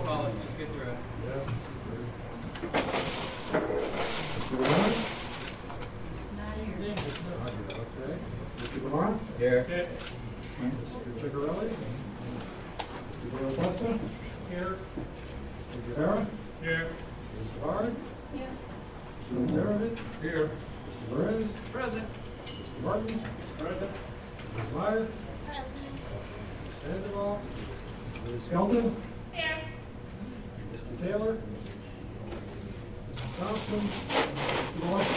call. Let's just get through it. Mr. Zamora? Here. Mr. Chigarelli? Mr. Dale Costa? Here. Mr. Vera? Here. Mr. Bard? Here. Mr. Zarovitz? Here. Mr. Perez? Present. Mr. Martin? Present. Mr. Meyer? Mr. Sandoval? Mr. Skelton? Here. Mr. Taylor? Mr. Thompson? Mr. Moore?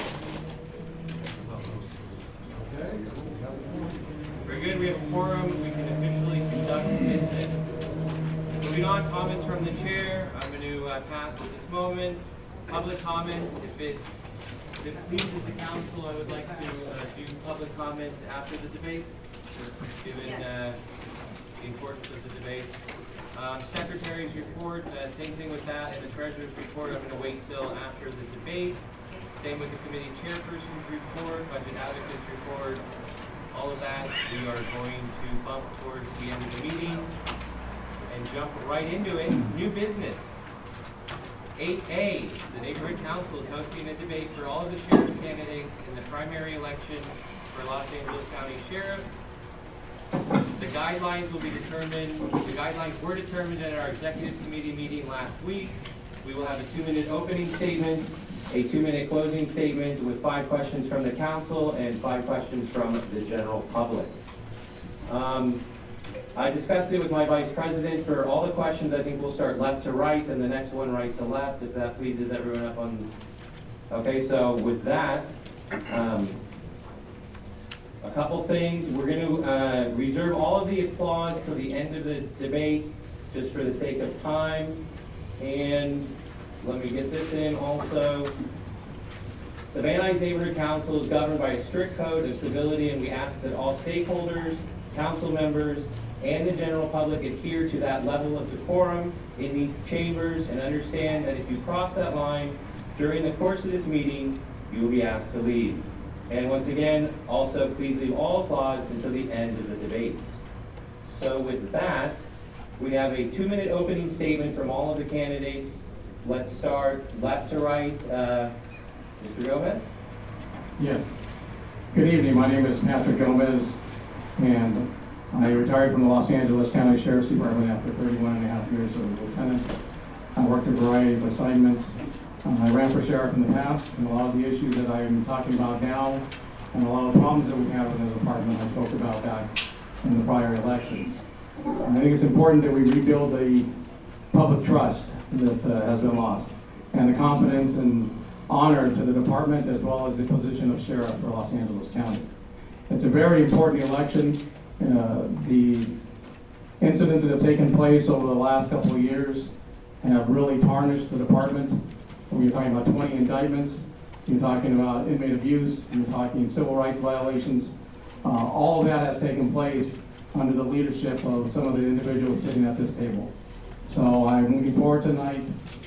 Okay. we have a quorum. Very good. We have a quorum. We can officially conduct business. Moving on, comments from the chair. I'm going to pass at this moment. Public comment. If it pleases the council, I would like to do public comment after the debate, given the importance of the debate. Secretary's report, same thing with that, and the treasurer's report, I'm going to wait till after the debate. Same with the committee chairperson's report, budget advocate's report, all of that. We are going to bump towards the end of the meeting and jump right into it. New business. 8A, the Neighborhood Council is hosting a debate for all of the sheriff's candidates in the primary election for Los Angeles County Sheriff. The guidelines will be determined, the guidelines were determined at our executive committee meeting last week. We will have a 2-minute opening statement, a 2-minute closing statement with 5 questions from the council and 5 questions from the general public. I discussed it with my vice president. For all the questions, I think we'll start left to right and the next one right to left, if that pleases everyone up on. Okay, so with that, a couple things. We're going to reserve all of the applause till the end of the debate, just for the sake of time. And let me get this in also. The Van Nuys Neighborhood Council is governed by a strict code of civility, and we ask that all stakeholders, council members, and the general public adhere to that level of decorum in these chambers, and understand that if you cross that line during the course of this meeting, you will be asked to leave. And once again, also please leave all applause until the end of the debate. So with that, we have a 2-minute opening statement from all of the candidates. Let's start left to right. Mr. Gomez? Yes. Good evening. My name is Patrick Gomez, and I retired from the Los Angeles County Sheriff's Department after 31.5 years as a lieutenant. I worked a variety of assignments. I ran for sheriff in the past, and a lot of the issues that I'm talking about now, and a lot of the problems that we have in the department, I spoke about back in the prior elections. And I think it's important that we rebuild the public trust that has been lost, and the confidence and honor to the department as well as the position of sheriff for Los Angeles County. It's a very important election. The incidents that have taken place over the last couple of years have really tarnished the department. When you're talking about 20 indictments, you're talking about inmate abuse, you're talking civil rights violations. All of that has taken place under the leadership of some of the individuals sitting at this table. So I'm looking forward tonight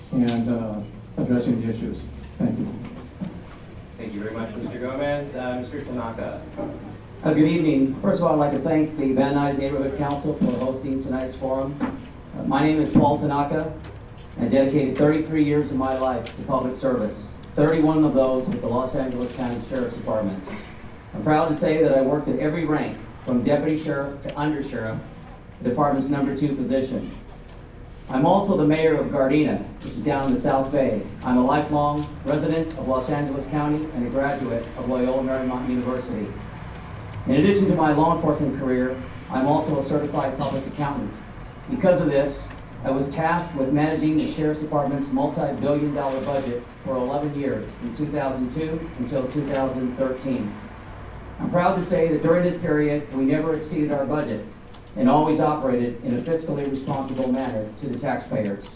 and addressing the issues. Thank you. Thank you very much, Mr. Gomez. Mr. Tanaka. Good evening. First of all, I'd like to thank the Van Nuys Neighborhood Council for hosting tonight's forum. My name is Paul Tanaka. I dedicated 33 years of my life to public service, 31 of those with the Los Angeles County Sheriff's Department. I'm proud to say that I worked at every rank, from deputy sheriff to undersheriff, the department's #2 position. I'm also the mayor of Gardena, which is down in the South Bay. I'm a lifelong resident of Los Angeles County and a graduate of Loyola Marymount University. In addition to my law enforcement career, I'm also a certified public accountant. Because of this, I was tasked with managing the Sheriff's Department's multi-billion-dollar budget for 11 years, from 2002 until 2013. I'm proud to say that during this period, we never exceeded our budget and always operated in a fiscally responsible manner to the taxpayers.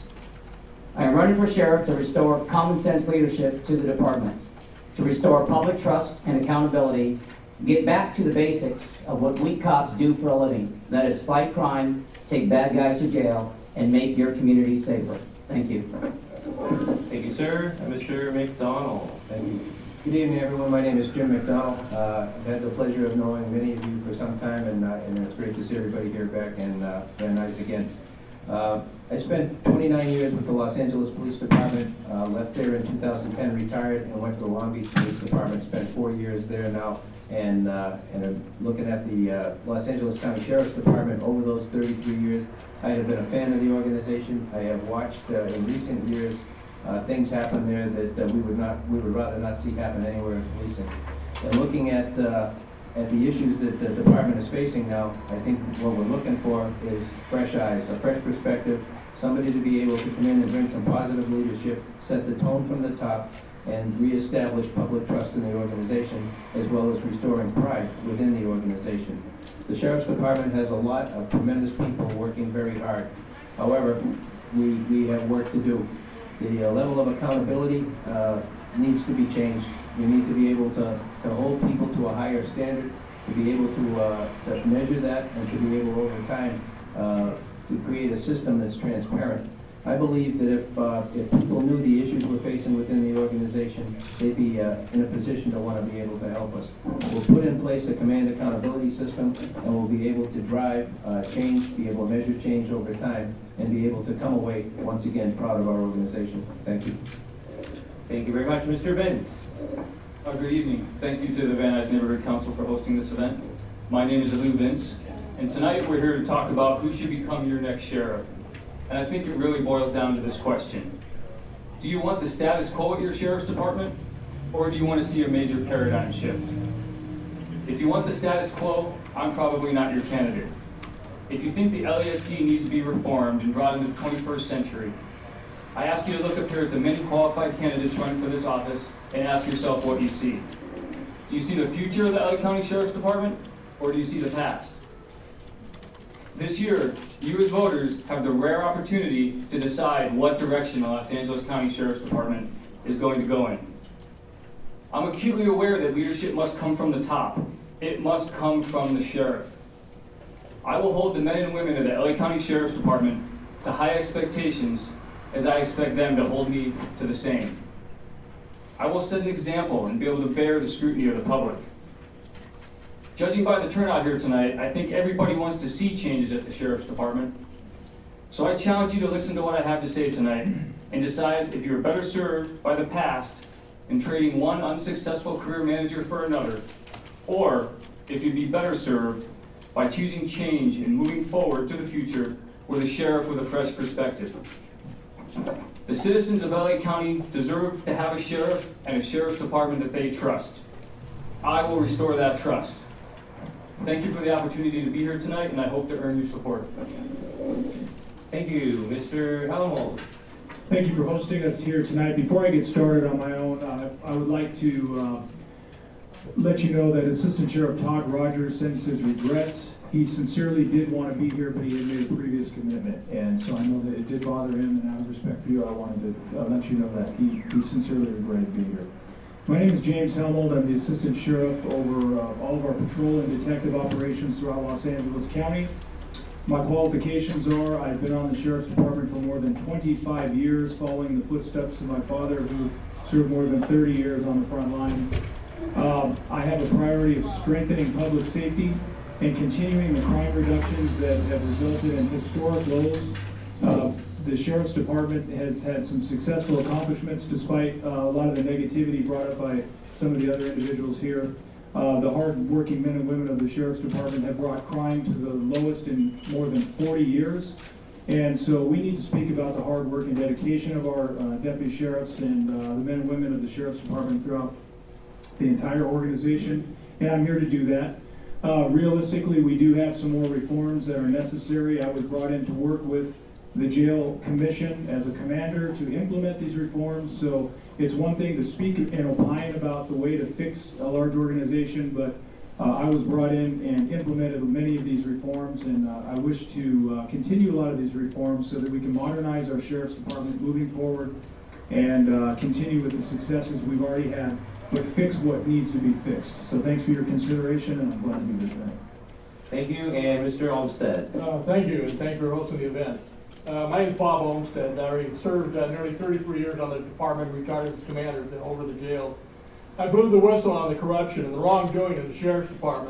I am running for sheriff to restore common sense leadership to the department, to restore public trust and accountability, get back to the basics of what we cops do for a living, that is fight crime, take bad guys to jail, and make your community safer. Thank you. Thank you, sir. And Mr. McDonald. Thank you. Good evening, everyone. My name is Jim McDonald. I've had the pleasure of knowing many of you for some time, and it's great to see everybody here back in Van Nuys again. I spent 29 years with the Los Angeles Police Department, left there in 2010, retired, and went to the Long Beach Police Department, spent 4 years there now, and I'm looking at the Los Angeles County Sheriff's Department over those 33 years. I have been a fan of the organization. I have watched in recent years things happen there that we would rather not see happen anywhere in policing. And looking at the issues that the department is facing now, I think what we're looking for is fresh eyes, a fresh perspective, somebody to be able to come in and bring some positive leadership, set the tone from the top, and reestablish public trust in the organization, as well as restoring pride within the organization. The Sheriff's Department has a lot of tremendous people working very hard. However, we have work to do. The level of accountability needs to be changed. We need to be able to hold people to a higher standard, to be able to measure that, and to be able over time to create a system that's transparent. I believe that if people knew the issues we're facing within the organization, they'd be in a position to want to be able to help us. We'll put in place a command accountability system, and we'll be able to drive change, be able to measure change over time, and be able to come away, once again, proud of our organization. Thank you. Thank you very much, Mr. Vince. Good evening. Thank you to the Van Nuys Neighborhood Council for hosting this event. My name is Lou Vince, and tonight we're here to talk about who should become your next sheriff. And I think it really boils down to this question. Do you want the status quo at your sheriff's department, or do you want to see a major paradigm shift? If you want the status quo, I'm probably not your candidate. If you think the LASD needs to be reformed and brought into the 21st century, I ask you to look up here at the many qualified candidates running for this office and ask yourself what you see. Do you see the future of the LA County Sheriff's Department, or do you see the past? This year, you as voters have the rare opportunity to decide what direction the Los Angeles County Sheriff's Department is going to go in. I'm acutely aware that leadership must come from the top. It must come from the sheriff. I will hold the men and women of the LA County Sheriff's Department to high expectations as I expect them to hold me to the same. I will set an example and be able to bear the scrutiny of the public. Judging by the turnout here tonight, I think everybody wants to see changes at the Sheriff's Department. So I challenge you to listen to what I have to say tonight and decide if you're better served by the past in trading one unsuccessful career manager for another, or if you'd be better served by choosing change and moving forward to the future with a sheriff with a fresh perspective. The citizens of LA County deserve to have a sheriff and a sheriff's department that they trust. I will restore that trust. Thank you for the opportunity to be here tonight, and I hope to earn your support. Thank you, Mr. Helmold. Thank you for hosting us here tonight. Before I get started on my own, I would like to let you know that Assistant Sheriff Todd Rogers sends his regrets. He sincerely did want to be here, but he had made a previous commitment, and so I know that it did bother him, and out of respect for you, I wanted to let you know that he sincerely regretted being here. My name is James Helmold. I'm the Assistant Sheriff over all of our patrol and detective operations throughout Los Angeles County. My qualifications are, I've been on the Sheriff's Department for more than 25 years, following the footsteps of my father, who served more than 30 years on the front line. I have a priority of strengthening public safety and continuing the crime reductions that have resulted in historic lows. The Sheriff's Department has had some successful accomplishments despite a lot of the negativity brought up by some of the other individuals here. The hard-working men and women of the Sheriff's Department have brought crime to the lowest in more than 40 years. And so we need to speak about the hard work and dedication of our deputy sheriffs and the men and women of the Sheriff's Department throughout the entire organization. And I'm here to do that. Realistically, we do have some more reforms that are necessary. I was brought in to work with the jail commission as a commander to implement these reforms. So it's one thing to speak and opine about the way to fix a large organization, but I was brought in and implemented many of these reforms, and I wish to continue a lot of these reforms so that we can modernize our Sheriff's Department moving forward and continue with the successes we've already had, but fix what needs to be fixed. So thanks for your consideration, and I'm glad to be here tonight. Thank you, and Mr. Olmsted. Thank you, and thank you for hosting the event. My name is Bob Olmsted. I already served nearly 33 years on the department, retired as commander over the jail. I blew the whistle on the corruption and the wrongdoing of the Sheriff's Department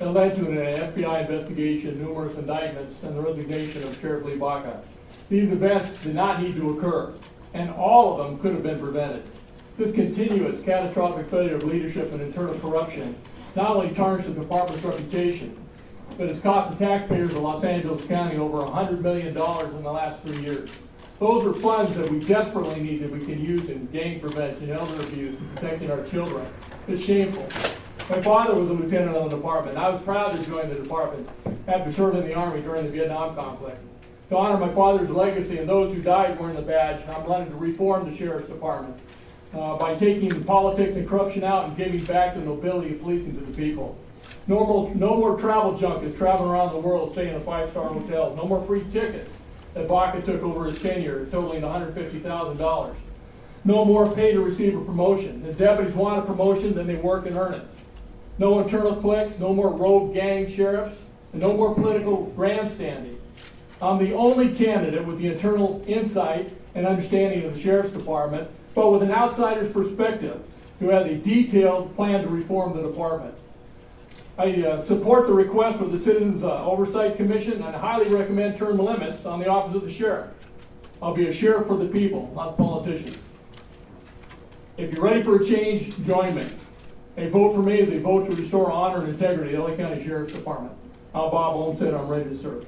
that led to an FBI investigation, numerous indictments, and the resignation of Sheriff Lee Baca. These events did not need to occur, and all of them could have been prevented. This continuous catastrophic failure of leadership and internal corruption not only tarnished the department's reputation, but has cost the taxpayers of Los Angeles County over $100 million in the last 3 years. Those are funds that we desperately need that we can use in gang prevention, elder abuse, and protecting our children. It's shameful. My father was a lieutenant on the department, and I was proud to join the department after serving in the Army during the Vietnam conflict. To honor my father's legacy and those who died wearing the badge, I'm running to reform the Sheriff's Department by taking politics and corruption out and giving back the nobility of policing to the people. No more travel junkets traveling around the world staying in five-star hotels. No more free tickets that Baca took over his tenure, totaling $150,000. No more pay to receive a promotion. If deputies want a promotion, then they work and earn it. No internal cliques, no more rogue gang sheriffs, and no more political grandstanding. I'm the only candidate with the internal insight and understanding of the Sheriff's Department, but with an outsider's perspective, who has a detailed plan to reform the department. I support the request for the Citizens Oversight Commission and highly recommend term limits on the office of the sheriff. I'll be a sheriff for the people, not politicians. If you're ready for a change, join me. A vote for me is a vote to restore honor and integrity of the LA County Sheriff's Department. I'm Bob Olmsted. I'm ready to serve.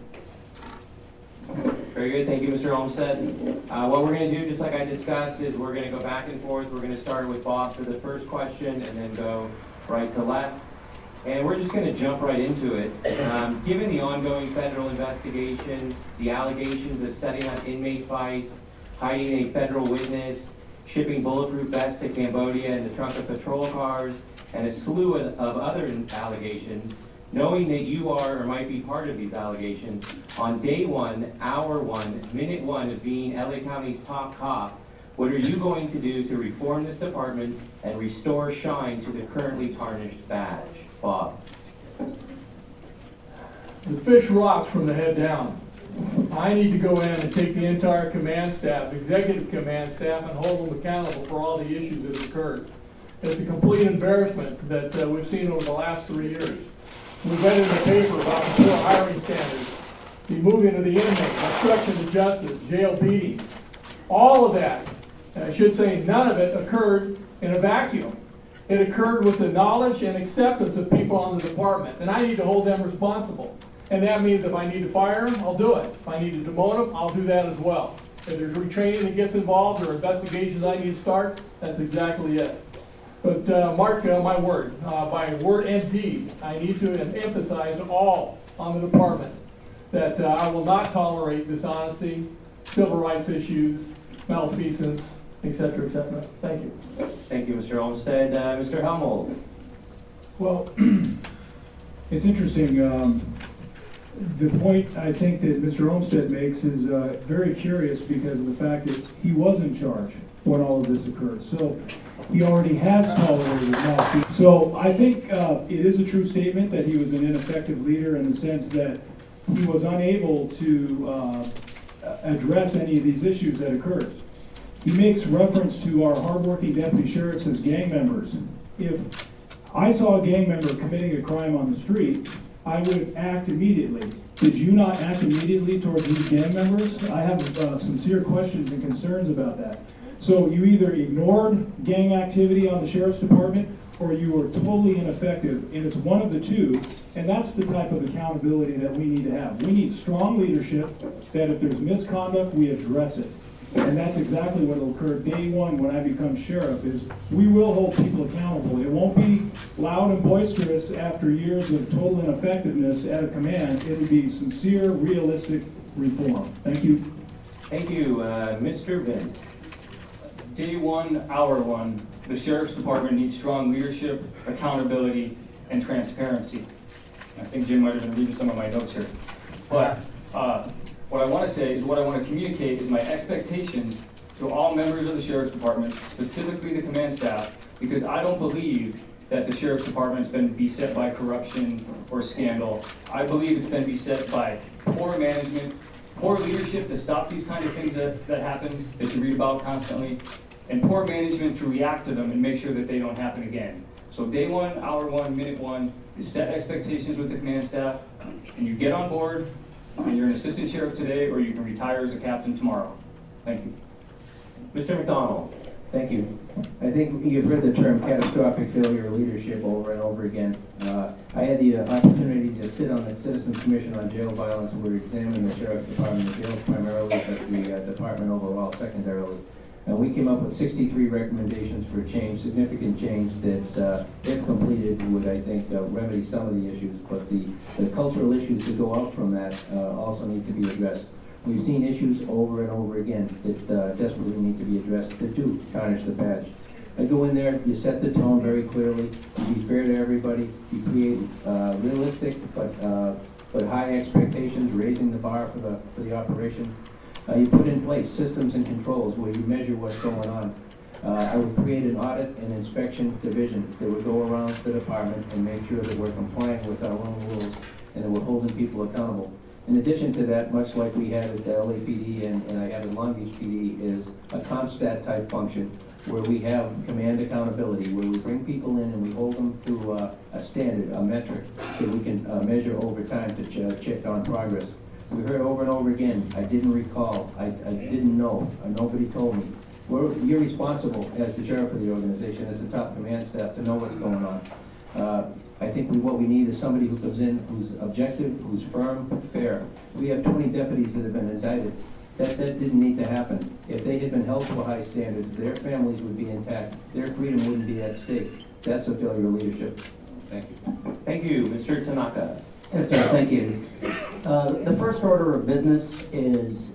Very good, thank you, Mr. Olmsted. What we're going to do, just like I discussed, is we're going to go back and forth. We're going to start with Bob for the first question and then go right to left. And we're just going to jump right into it. Given the ongoing federal investigation, the allegations of setting up inmate fights, hiding a federal witness, shipping bulletproof vests to Cambodia in the trunk of patrol cars, and a slew of other allegations, knowing that you are or might be part of these allegations, on day one, hour one, minute one of being LA County's top cop, what are you going to do to reform this department and restore shine to the currently tarnished badge? Bob. The fish rots from the head down. I need to go in and take the entire command staff, executive command staff, and hold them accountable for all the issues that have occurred. It's a complete embarrassment that we've seen over the last 3 years. We've read in the paper about poor hiring standards, the moving of the inmate, obstruction of justice, jail beatings. All of that, and I should say none of it, occurred in a vacuum. It occurred with the knowledge and acceptance of people on the department, and I need to hold them responsible. And that means if I need to fire them, I'll do it. If I need to demote them, I'll do that as well. If there's retraining that gets involved or investigations I need to start, that's exactly it. But mark my word, by word and deed, I need to emphasize all on the department that I will not tolerate dishonesty, civil rights issues, malfeasance, etc., etc. Thank you. Thank you, Mr. Olmsted. Mr. Helmold. Well, it's interesting. The point I think that Mr. Olmsted makes is very curious because of the fact that he was in charge when all of this occurred. So he already has tolerated malfeasance. So I think it is a true statement that he was an ineffective leader in the sense that he was unable to address any of these issues that occurred. He makes reference to our hardworking deputy sheriffs as gang members. If I saw a gang member committing a crime on the street, I would act immediately. Did you not act immediately towards these gang members? I have sincere questions and concerns about that. So you either ignored gang activity on the Sheriff's Department or you were totally ineffective, and it's one of the two, and that's the type of accountability that we need to have. We need strong leadership that if there's misconduct, we address it. And that's exactly what will occur day one when I become sheriff, is we will hold people accountable. It won't be loud and boisterous after years of total ineffectiveness at a command. It'll be sincere, realistic reform. Thank you. Thank you. Mr. Vince. Day one, hour one, the Sheriff's Department needs strong leadership, accountability, and transparency. I think Jim might have been reading some of my notes here. But what I want to say is what I want to communicate is my expectations to all members of the Sheriff's Department, specifically the command staff, because I don't believe that the Sheriff's Department's been beset by corruption or scandal. I believe it's been beset by poor management, poor leadership to stop these kind of things that happen, that you read about constantly, and poor management to react to them and make sure that they don't happen again. So day one, hour one, minute one, is set expectations with the command staff, and you get on board, and you're an assistant sheriff today, or you can retire as a captain tomorrow. Thank you. Mr. McDonald? Thank you. I think you've heard the term catastrophic failure of leadership over and over again. I had the opportunity to sit on the Citizens Commission on Jail Violence, where we examined the Sheriff's Department, the jails primarily, but the department overall secondarily. And we came up with 63 recommendations for change, significant change that, if completed, would, I think, remedy some of the issues. But the cultural issues that go out from that also need to be addressed. We've seen issues over and over again that desperately need to be addressed that do tarnish the patch. I go in there, you set the tone very clearly, you be fair to everybody, you create realistic but high expectations, raising the bar for the operation. You put in place systems and controls where you measure what's going on. I would create an audit and inspection division that would go around the department and make sure that we're complying with our own rules and that we're holding people accountable. In addition to that, much like we had at the LAPD and I have at Long Beach PD, is a CompStat type function where we have command accountability, where we bring people in and we hold them to a standard, a metric that we can measure over time to check on progress. We heard over and over again, I didn't recall, I didn't know, nobody told me. You're responsible as the sheriff of the organization, as the top command staff, to know what's going on. I think what we need is somebody who comes in, who's objective, who's firm, fair. We have 20 deputies that have been indicted. That didn't need to happen. If they had been held to high standards, their families would be intact. Their freedom wouldn't be at stake. That's a failure of leadership. Thank you. Thank you. Mr. Tanaka? Yes, sir, thank you. The first order of business is,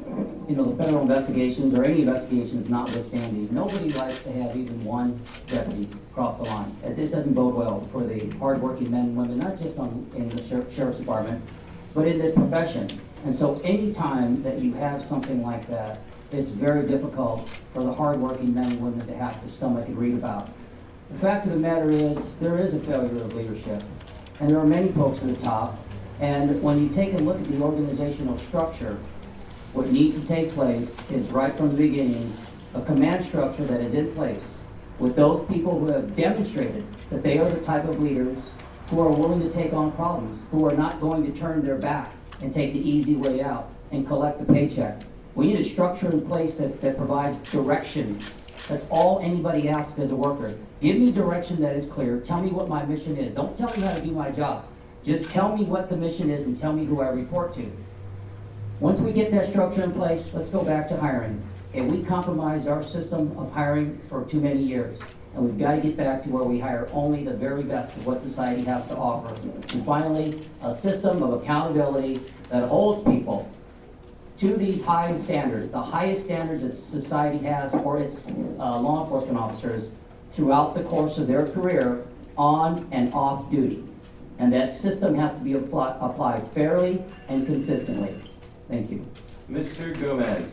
the federal investigations or any investigations notwithstanding, nobody likes to have even one deputy cross the line. It doesn't bode well for the hardworking men and women, not just in the sheriff's department, but in this profession. And so any time that you have something like that, it's very difficult for the hardworking men and women to have to stomach and read about. The fact of the matter is, there is a failure of leadership, and there are many folks at the top. And when you take a look at the organizational structure, what needs to take place is right from the beginning, a command structure that is in place with those people who have demonstrated that they are the type of leaders who are willing to take on problems, who are not going to turn their back and take the easy way out and collect the paycheck. We need a structure in place that provides direction. That's all anybody asks as a worker. Give me direction that is clear. Tell me what my mission is. Don't tell me how to do my job. Just tell me what the mission is and tell me who I report to. Once we get that structure in place, let's go back to hiring. And we compromised our system of hiring for too many years. And we've got to get back to where we hire only the very best of what society has to offer. And finally, a system of accountability that holds people to these high standards, the highest standards that society has for its law enforcement officers throughout the course of their career on and off duty. And that system has to be applied fairly and consistently. Thank you. Mr. Gomez?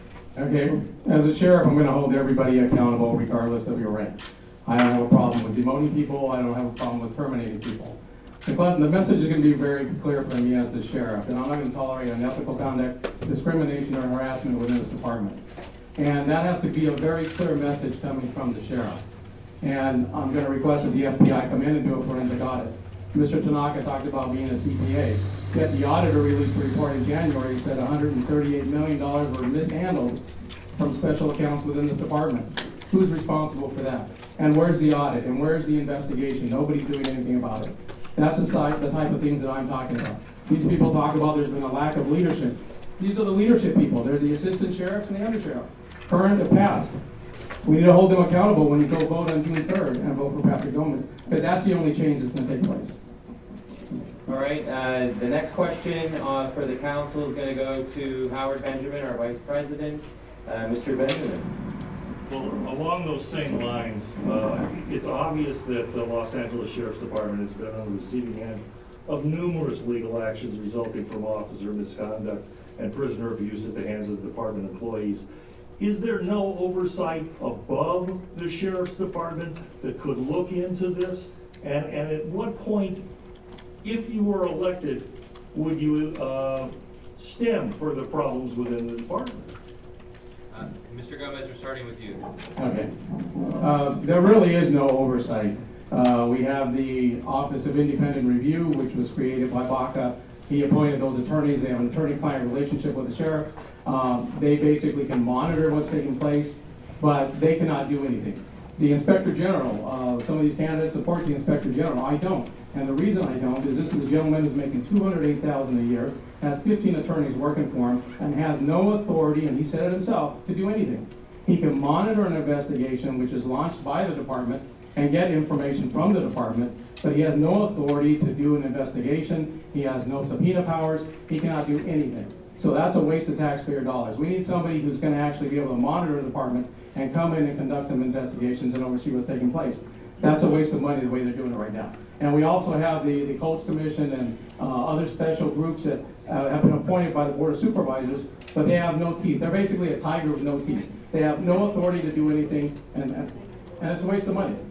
Okay, as a sheriff, I'm going to hold everybody accountable regardless of your rank. I don't have a problem with demoting people. I don't have a problem with terminating people. The message is going to be very clear for me as the sheriff, and I'm not going to tolerate unethical conduct, discrimination, or harassment within this department. And that has to be a very clear message coming from the sheriff. And I'm going to request that the FBI come in and do a forensic audit. Mr. Tanaka talked about being a CPA. Yet the auditor released a report in January said $138 million were mishandled from special accounts within this department. Who's responsible for that? And where's the audit? And where's the investigation? Nobody's doing anything about it. That's the type of things that I'm talking about. These people talk about there's been a lack of leadership. These are the leadership people. They're the assistant sheriffs and the undersheriff, current and past. We need to hold them accountable when you go vote on June 3rd and vote for Patrick Gomez, because that's the only change that's going to take place. All right, the next question for the council is going to go to Howard Benjamin, our vice president. Mr. Benjamin. Well, along those same lines, it's obvious that the Los Angeles Sheriff's Department has been on the receiving end of numerous legal actions resulting from officer misconduct and prisoner abuse at the hands of the department employees. Is there no oversight above the Sheriff's Department that could look into this? And at what point, if you were elected, would you stem further problems within the department? Mr. Gomez, we're starting with you. Okay. There really is no oversight. We have the Office of Independent Review, which was created by Baca. He appointed those attorneys. They have an attorney-client relationship with the sheriff. They basically can monitor what's taking place, but they cannot do anything. The Inspector General, some of these candidates support the Inspector General. I don't. And the reason I don't is this is a gentleman who's making $208,000 a year, has 15 attorneys working for him, and has no authority, and he said it himself, to do anything. He can monitor an investigation which is launched by the department and get information from the department, but he has no authority to do an investigation. He has no subpoena powers. He cannot do anything. So that's a waste of taxpayer dollars. We need somebody who's going to actually be able to monitor the department and come in and conduct some investigations and oversee what's taking place. That's a waste of money the way they're doing it right now. And we also have the Coach Commission and other special groups that have been appointed by the Board of Supervisors, but they have no teeth. They're basically a tiger with no teeth. They have no authority to do anything, and it's a waste of money.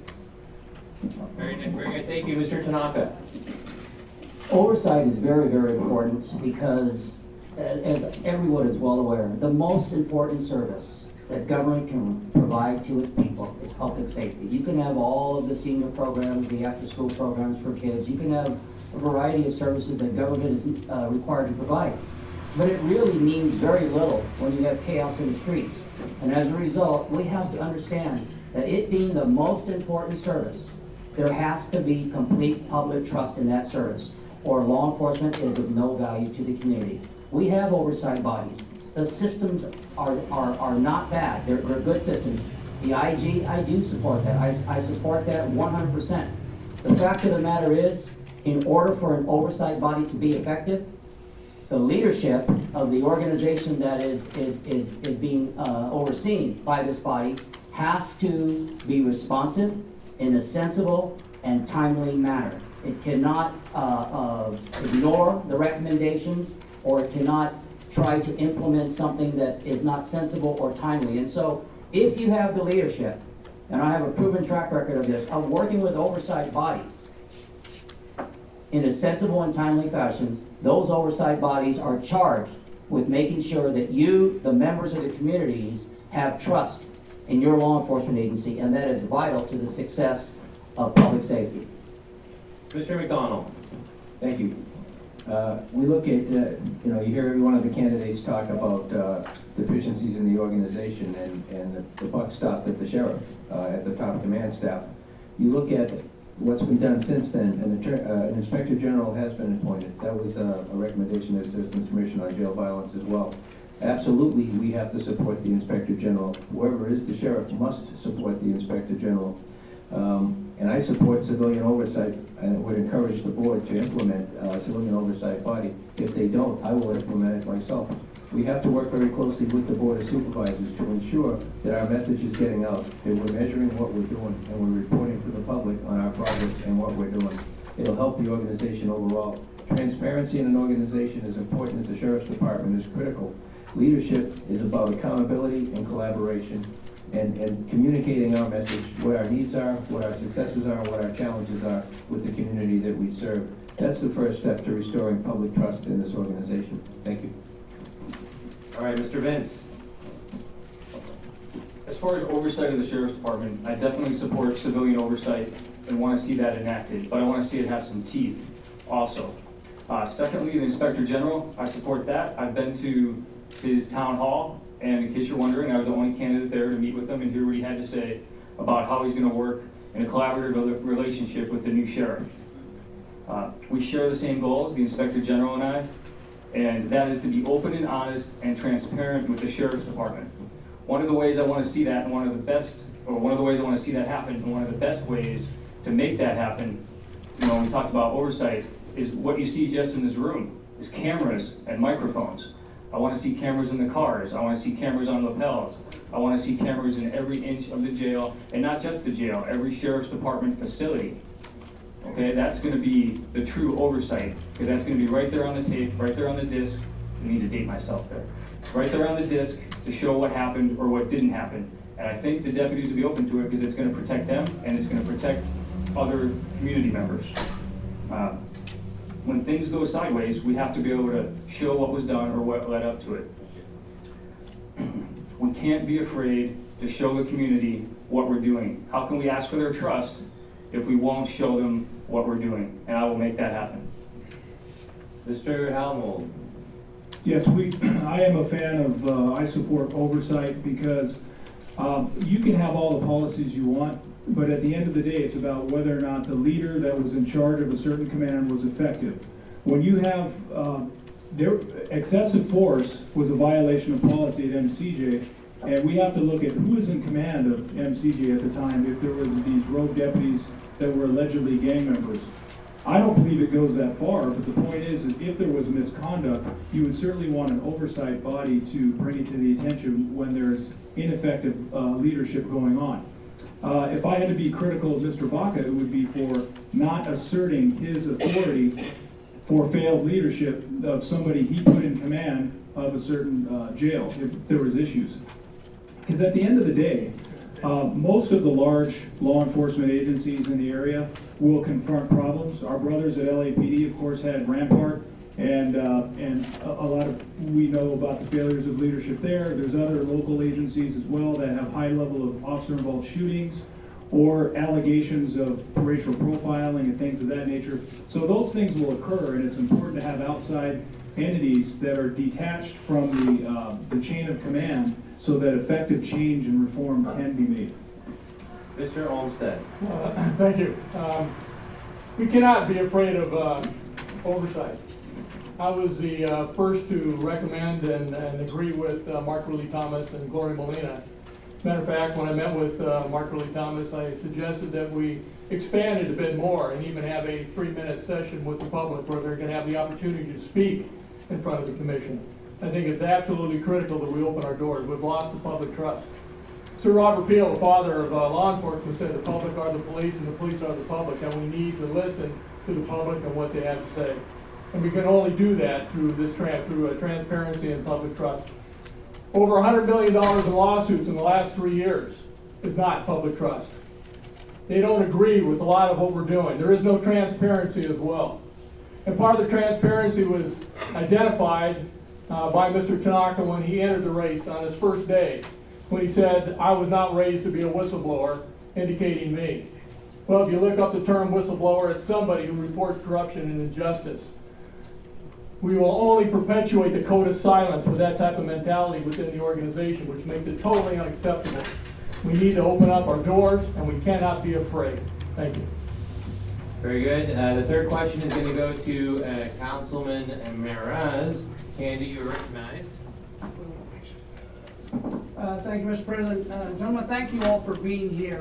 Very good. Thank you, Mr. Tanaka. Oversight is very, very important because, as everyone is well aware, the most important service that government can provide to its people is public safety. You can have all of the senior programs, the after-school programs for kids. You can have a variety of services that government is required to provide. But it really means very little when you have chaos in the streets. And as a result, we have to understand that it being the most important service, there has to be complete public trust in that service, or law enforcement is of no value to the community. We have oversight bodies. The systems are not bad. They're good systems. The IG, I do support that. I support that 100%. The fact of the matter is, in order for an oversight body to be effective, the leadership of the organization that is being overseen by this body has to be responsive in a sensible and timely manner. It cannot ignore the recommendations, or it cannot try to implement something that is not sensible or timely. And so if you have the leadership, and I have a proven track record of this, of working with oversight bodies in a sensible and timely fashion, those oversight bodies are charged with making sure that you, the members of the communities, have trust in your law enforcement agency, and that is vital to the success of public safety. Mr. McDonald. Thank you. We look at, you hear every one of the candidates talk about deficiencies in the organization, and the buck stopped at the sheriff, at the top command staff. You look at what's been done since then, and an Inspector General has been appointed. That was a recommendation of the Citizens Commission on Jail Violence as well. Absolutely, we have to support the Inspector General. Whoever is the sheriff must support the Inspector General. And I support civilian oversight, and would encourage the board to implement a civilian oversight body. If they don't, I will implement it myself. We have to work very closely with the Board of Supervisors to ensure that our message is getting out, that we're measuring what we're doing, and we're reporting to the public on our progress and what we're doing. It'll help the organization overall. Transparency in an organization, as important as the Sheriff's Department, is critical. Leadership is about accountability and collaboration, and communicating our message, what our needs are, what our successes are, what our challenges are with the community that we serve. That's the first step to restoring public trust in this organization. Thank you. All right, Mr. Vince. As far as oversight of the Sheriff's Department, I definitely support civilian oversight and want to see that enacted, but I want to see it have some teeth also. Secondly, the Inspector General, I support that. I've been to his town hall, and in case you're wondering, I was the only candidate there to meet with him and hear what he had to say about how he's going to work in a collaborative relationship with the new sheriff. We share the same goals, the Inspector General and I, and that is to be open and honest and transparent with the Sheriff's Department. One of the ways I want to see that, and one of the ways I want to see that happen, and one of the best ways to make that happen, when we talked about oversight, is what you see just in this room, is cameras and microphones. I want to see cameras in the cars. I want to see cameras on lapels. I want to see cameras in every inch of the jail, and not just the jail, every Sheriff's Department facility. Okay, that's going to be the true oversight, because that's going to be right there on the tape, right there on the disc. I need to date myself there. Right there on the disc to show what happened or what didn't happen. And I think the deputies will be open to it because it's going to protect them and it's going to protect other community members. When things go sideways, we have to be able to show what was done or what led up to it. We can't be afraid to show the community what we're doing. How can we ask for their trust if we won't show them what we're doing, and I will make that happen. Mr. Halmold. Yes, I am a fan of, I support oversight because you can have all the policies you want, but at the end of the day, it's about whether or not the leader that was in charge of a certain command was effective. When you have, excessive force was a violation of policy at MCJ, and we have to look at who is in command of MCJ at the time if there were these rogue deputies that were allegedly gang members. I don't believe it goes that far, but the point is if there was misconduct, you would certainly want an oversight body to bring it to the attention when there's ineffective leadership going on. If I had to be critical of Mr. Baca, it would be for not asserting his authority for failed leadership of somebody he put in command of a certain jail if there was issues. Because at the end of the day, most of the large law enforcement agencies in the area will confront problems. Our brothers at LAPD, of course, had Rampart, and a lot of, we know about the failures of leadership there. There's other local agencies as well that have high level of officer-involved shootings or allegations of racial profiling and things of that nature. So those things will occur, and it's important to have outside entities that are detached from the chain of command so that effective change and reform can be made. Mr. Olmsted. Thank you. We cannot be afraid of oversight. I was the first to recommend and agree with Mark Ridley Thomas and Gloria Molina. Matter of fact, when I met with Mark Ridley Thomas, I suggested that we expand it a bit more and even have a 3-minute session with the public where they're going to have the opportunity to speak in front of the commission. I think it's absolutely critical that we open our doors. We've lost the public trust. Sir Robert Peel, the father of law enforcement, said the public are the police and the police are the public, and we need to listen to the public and what they have to say. And we can only do that through transparency and public trust. Over $100 million in lawsuits in the last 3 years is not public trust. They don't agree with a lot of what we're doing. There is no transparency as well. And part of the transparency was identified by Mr. Tanaka when he entered the race on his first day, when he said, "I was not raised to be a whistleblower," indicating me. Well, if you look up the term whistleblower, it's somebody who reports corruption and injustice. We will only perpetuate the code of silence with that type of mentality within the organization, which makes it totally unacceptable. We need to open up our doors, and we cannot be afraid. Thank you. Very good. The third question is going to go to Councilman Meraz. Candy, you're recognized. Thank you, Mr. President. Gentlemen, thank you all for being here.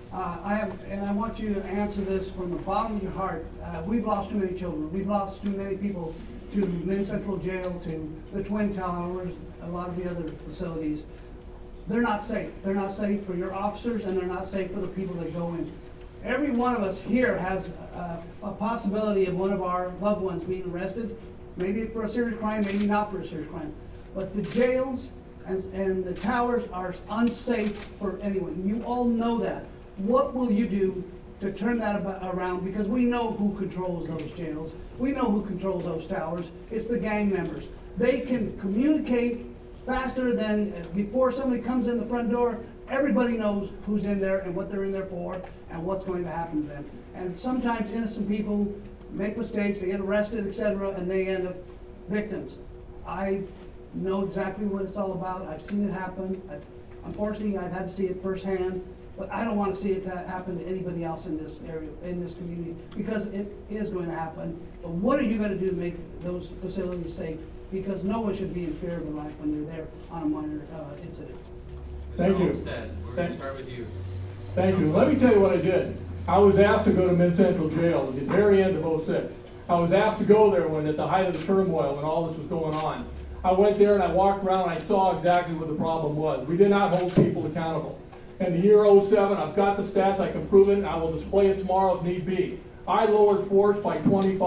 I want you to answer this from the bottom of your heart. We've lost too many children. We've lost too many people to Men's Central Jail, to the Twin Towers, a lot of the other facilities. They're not safe. They're not safe for your officers, and they're not safe for the people that go in. Every one of us here has a possibility of one of our loved ones being arrested, maybe for a serious crime, maybe not for a serious crime. But the jails and the towers are unsafe for anyone. You all know that. What will you do to turn that around? Because we know who controls those jails. We know who controls those towers. It's the gang members. They can communicate faster than before somebody comes in the front door. Everybody knows who's in there and what they're in there for and what's going to happen to them. And sometimes innocent people make mistakes, they get arrested, etc., and they end up victims. I know exactly what it's all about. I've seen it happen. Unfortunately, I've had to see it firsthand, but I don't want to see it happen to anybody else in this area, in this community, because it is going to happen. But what are you going to do to make those facilities safe? Because no one should be in fear of their life when they're there on a minor incident. Thank you. We're going to start with you. Thank you. Let me tell you what I did. I was asked to go to Men's Central Jail at the very end of '06. I was asked to go there when at the height of the turmoil, when all this was going on. I went there and I walked around and I saw exactly what the problem was. We did not hold people accountable. In the year '07, I've got the stats, I can prove it, and I will display it tomorrow if need be. I lowered force by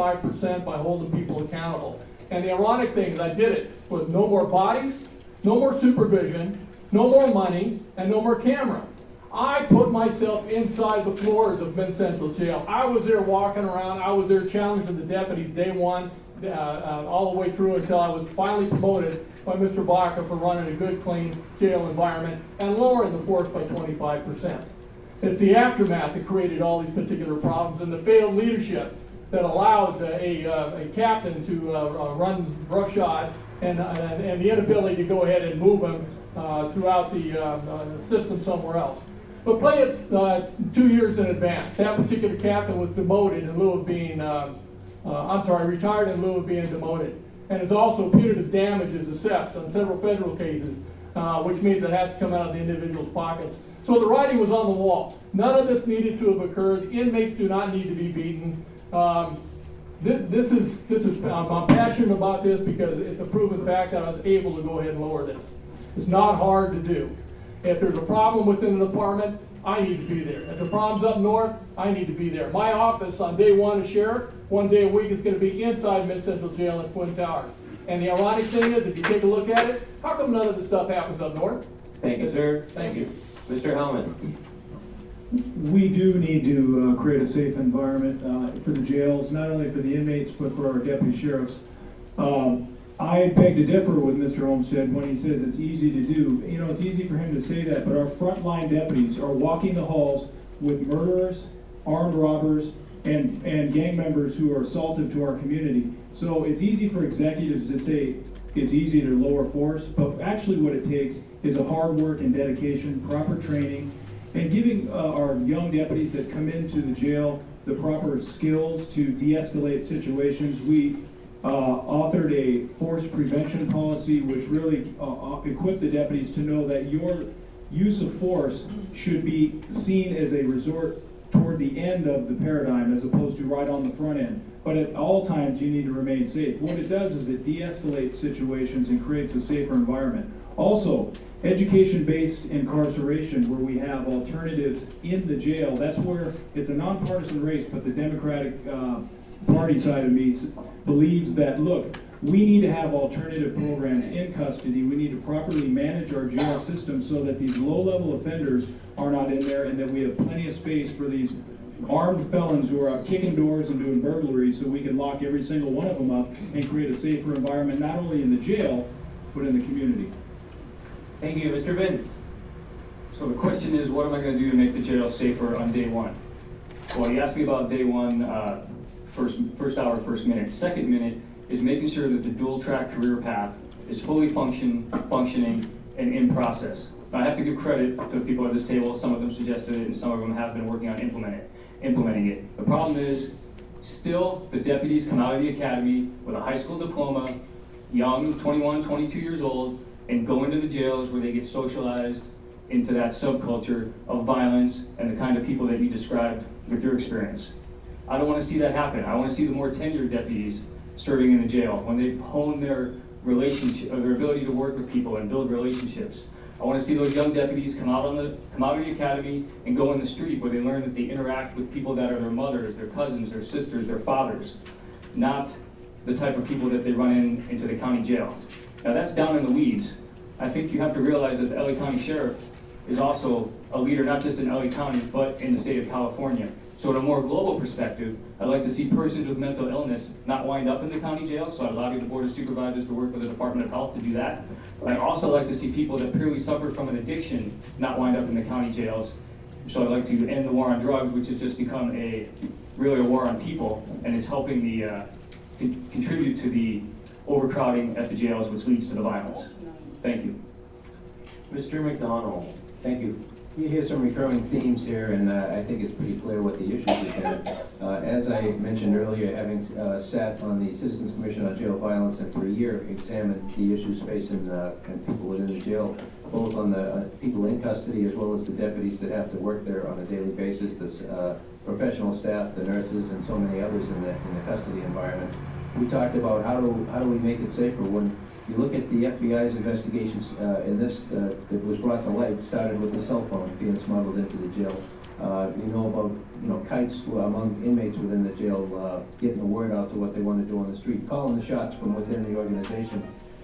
25% by holding people accountable. And the ironic thing is I did it with no more bodies, no more supervision, no more money, and no more camera. I put myself inside the floors of Men's Central Jail. I was there walking around. I was there challenging the deputies day one, all the way through until I was finally promoted by Mr. Baca for running a good, clean jail environment and lowering the force by 25%. It's the aftermath that created all these particular problems and the failed leadership that allowed a captain to run roughshod and the inability to go ahead and move him throughout the system somewhere else. But play it 2 years in advance. That particular captain was demoted in lieu of being, retired in lieu of being demoted. And there's also punitive damages assessed on several federal cases, which means it has to come out of the individual's pockets. So the writing was on the wall. None of this needed to have occurred. Inmates do not need to be beaten. I'm passionate about this because it's a proven fact that I was able to go ahead and lower this. It's not hard to do. If there's a problem within the department, I need to be there. If the problem's up north, I need to be there. My office on day one as sheriff, 1 day a week is going to be inside Mid Central Jail in Twin Towers. And the ironic thing is, if you take a look at it, how come none of this stuff happens up north? Thank you, sir. Thank you. Mr. Hellman. We do need to create a safe environment for the jails, not only for the inmates, but for our deputy sheriffs. I beg to differ with Mr. Olmsted when he says it's easy to do. You know, it's easy for him to say that, but our frontline deputies are walking the halls with murderers, armed robbers, and gang members who are assaultive to our community. So it's easy for executives to say it's easy to lower force, but actually what it takes is a hard work and dedication, proper training, and giving our young deputies that come into the jail the proper skills to de-escalate situations. We authored a force prevention policy which really equipped the deputies to know that your use of force should be seen as a resort toward the end of the paradigm as opposed to right on the front end. But at all times you need to remain safe. What it does is it de-escalates situations and creates a safer environment. Also, education-based incarceration where we have alternatives in the jail. That's where it's a nonpartisan race, but the Democratic Party side of me believes that, look, we need to have alternative programs in custody. We need to properly manage our jail system so that these low-level offenders are not in there and that we have plenty of space for these armed felons who are out kicking doors and doing burglaries so we can lock every single one of them up and create a safer environment not only in the jail, but in the community. Thank you, Mr. Vince. So the question is, what am I going to do to make the jail safer on day one? Well, you asked me about day one, first hour, first minute. Second minute is making sure that the dual track career path is fully functioning and in process. Now, I have to give credit to the people at this table. Some of them suggested it and some of them have been working on implementing it. The problem is, still the deputies come out of the academy with a high school diploma, young, 21, 22 years old, and go into the jails where they get socialized into that subculture of violence and the kind of people that you described with your experience. I don't want to see that happen. I want to see the more tenured deputies serving in the jail when they've honed their relationship, or their ability to work with people and build relationships. I want to see those young deputies come out of the academy and go in the street where they learn that they interact with people that are their mothers, their cousins, their sisters, their fathers, not the type of people that they run into the county jail. Now that's down in the weeds. I think you have to realize that the LA County Sheriff is also a leader, not just in LA County, but in the state of California. So in a more global perspective, I'd like to see persons with mental illness not wind up in the county jail, so I'd lobby the Board of Supervisors to work with the Department of Health to do that. But I'd also like to see people that purely suffer from an addiction not wind up in the county jails. So I'd like to end the war on drugs, which has just become really a war on people, and is helping contribute to the overcrowding at the jails, which leads to the violence. Thank you. Mr. McDonald. Thank you. You hear some recurring themes here, and I think it's pretty clear what the issues have been. As I mentioned earlier, having sat on the Citizens Commission on Jail Violence and for a year examined the issues facing people within the jail, both on the people in custody as well as the deputies that have to work there on a daily basis, the professional staff, the nurses, and so many others in the custody environment. We talked about how do we make it safer when you look at the FBI's investigations in this that was brought to light, started with the cell phone being smuggled into the jail. You know about kites among inmates within the jail, getting the word out to what they want to do on the street, calling the shots from within the organization.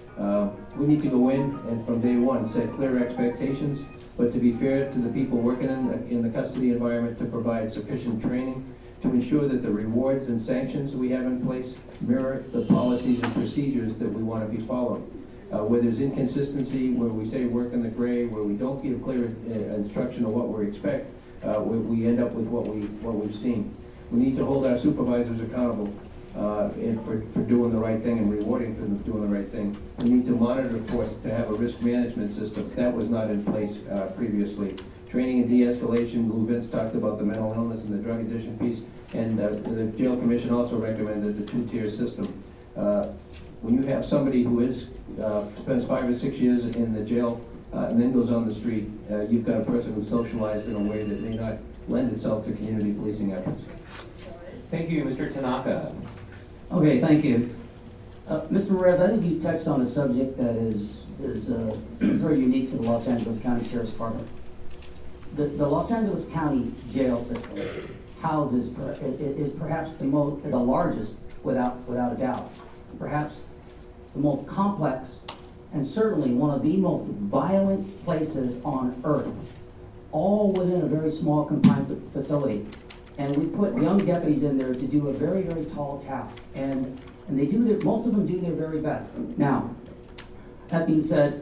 We need to go in and from day one set clear expectations, but to be fair to the people working in the custody environment, to provide sufficient training to ensure that the rewards and sanctions we have in place mirror the policies and procedures that we want to be followed. Where there's inconsistency, where we say work in the gray, where we don't give clear instruction of what we expect, we end up with what we've seen. We need to hold our supervisors accountable for doing the right thing and rewarding for them doing the right thing. We need to monitor, of course, to have a risk management system. That was not in place previously. Training and de-escalation, Lou Vince talked about the mental illness and the drug addiction piece, and the jail commission also recommended the two-tier system. When you have somebody who spends 5 or 6 years in the jail and then goes on the street, you've got a person who's socialized in a way that may not lend itself to community policing efforts. Thank you, Mr. Tanaka. Okay, thank you. Mr. Perez, I think you touched on a subject that is very unique to the Los Angeles County Sheriff's Department. The Los Angeles County jail system houses is perhaps the largest, without a doubt, perhaps the most complex, and certainly one of the most violent places on earth, all within a very small confined facility. And we put young deputies in there to do a very, very tall task, and they do most of them do their very best. Now, that being said,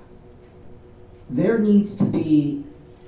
there needs to be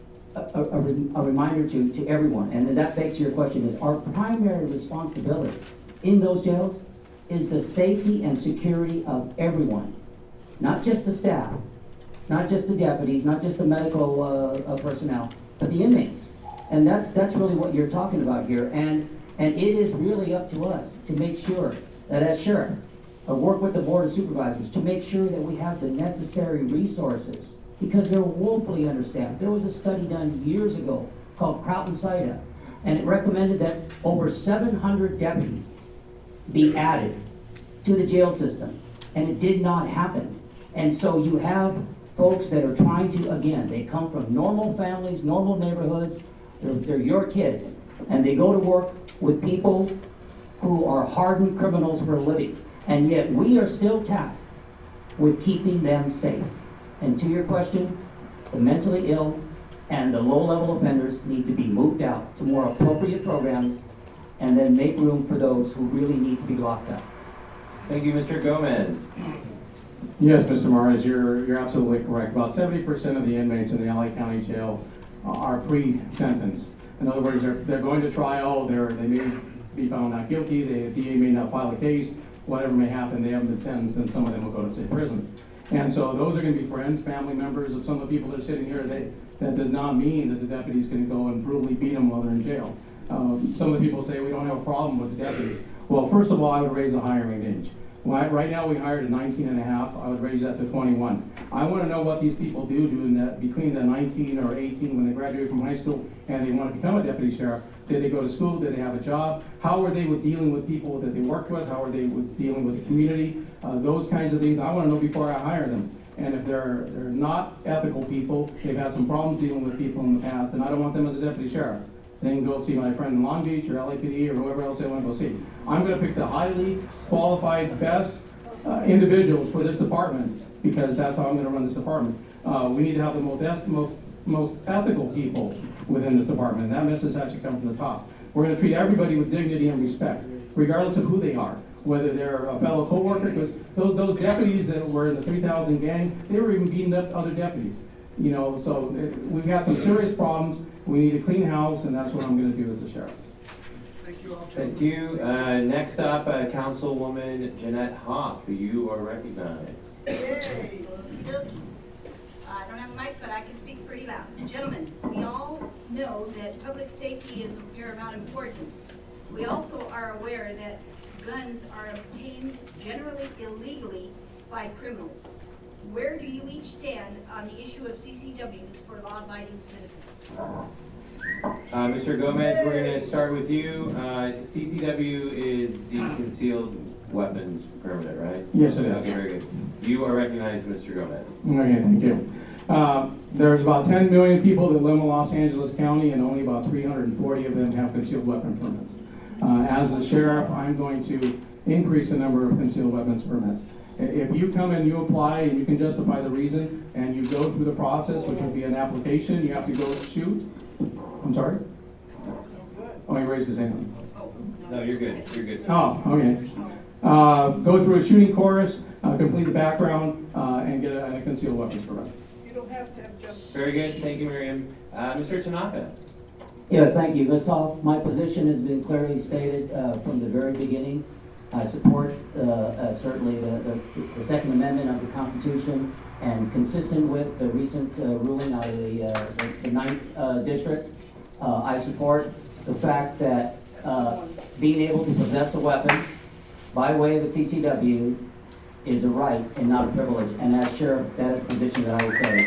a reminder to everyone, and that begs your question, is our primary responsibility in those jails is the safety and security of everyone, not just the staff, not just the deputies, not just the medical personnel, but the inmates. And that's really what you're talking about here, and it is really up to us to make sure that as sheriff, work with the board of supervisors to make sure that we have the necessary resources, because they're woefully understaffed. There was a study done years ago called Kraut-Saida, and it recommended that over 700 deputies be added to the jail system, and it did not happen. And so you have folks that are trying to, again, they come from normal families, normal neighborhoods, they're your kids, and they go to work with people who are hardened criminals for a living, and yet we are still tasked with keeping them safe. And to your question, the mentally ill and the low-level offenders need to be moved out to more appropriate programs, and then make room for those who really need to be locked up. Thank you, Mr. Gomez. Yes, Mr. Morris, you're absolutely correct. About 70% of the inmates in the LA County Jail are pre-sentence. In other words, they're going to trial, they may be found not guilty, the DA may not file a case, whatever may happen, they haven't been sentenced, and some of them will go to, say, prison. And so those are going to be friends, family members of some of the people that are sitting here. That does not mean that the deputy's going to go and brutally beat them while they're in jail. Some of the people say we don't have a problem with the deputies. Well, first of all, I would raise the hiring age. Right now we hired at 19 and a half. I would raise that to 21. I want to know what these people do between the 19 or 18 when they graduate from high school and they want to become a deputy sheriff. Did they go to school? Did they have a job? How are they with dealing with people that they work with? How are they with dealing with the community? Those kinds of things I want to know before I hire them. And if they're not ethical people, they've had some problems dealing with people in the past, and I don't want them as a deputy sheriff. They can go see my friend in Long Beach or LAPD or whoever else they want to go see. I'm going to pick the highly qualified, best individuals for this department, because that's how I'm going to run this department. We need to have the most ethical people within this department, and that message has to come from the top. We're going to treat everybody with dignity and respect, regardless of who they are, whether they're a fellow co-worker, because those deputies that were in the 3000 gang, they were even beating up other deputies. You know, so we've got some serious problems. We need a clean house, and that's what I'm going to do as the sheriff. Thank you all. Thank you. Next up, Councilwoman Jeanette Hoff, you are recognized. Yay. I don't have a mic, but I can speak pretty loud. Gentlemen, we all know that public safety is of paramount importance. We also are aware that guns are obtained generally illegally by criminals. Where do you each stand on the issue of CCWs for law-abiding citizens? Mr. Gomez, we're going to start with you. CCW is the concealed weapons permit, right? Yes, it is. Okay, very good. You are recognized, Mr. Gomez. Okay, thank you. There's about 10 million people that live in Los Angeles County, and only about 340 of them have concealed weapon permits. As the sheriff, I'm going to increase the number of concealed weapons permits. If you come and you apply and you can justify the reason, and you go through the process, which would be an application, you have to go shoot. I'm sorry? Oh, he raised his hand. No, you're good. You're good. Oh, okay. Go through a shooting course, complete the background, and get a concealed weapons permit. You don't have to have just... Very good. Thank you, Miriam. Mr. Tanaka. Yes, thank you. Ms. Hoff, my position has been clearly stated from the very beginning. I support certainly the Second Amendment of the Constitution, and consistent with the recent ruling out of the Ninth District, I support the fact that being able to possess a weapon by way of a CCW is a right and not a privilege. And as sheriff, that is a position that I will carry.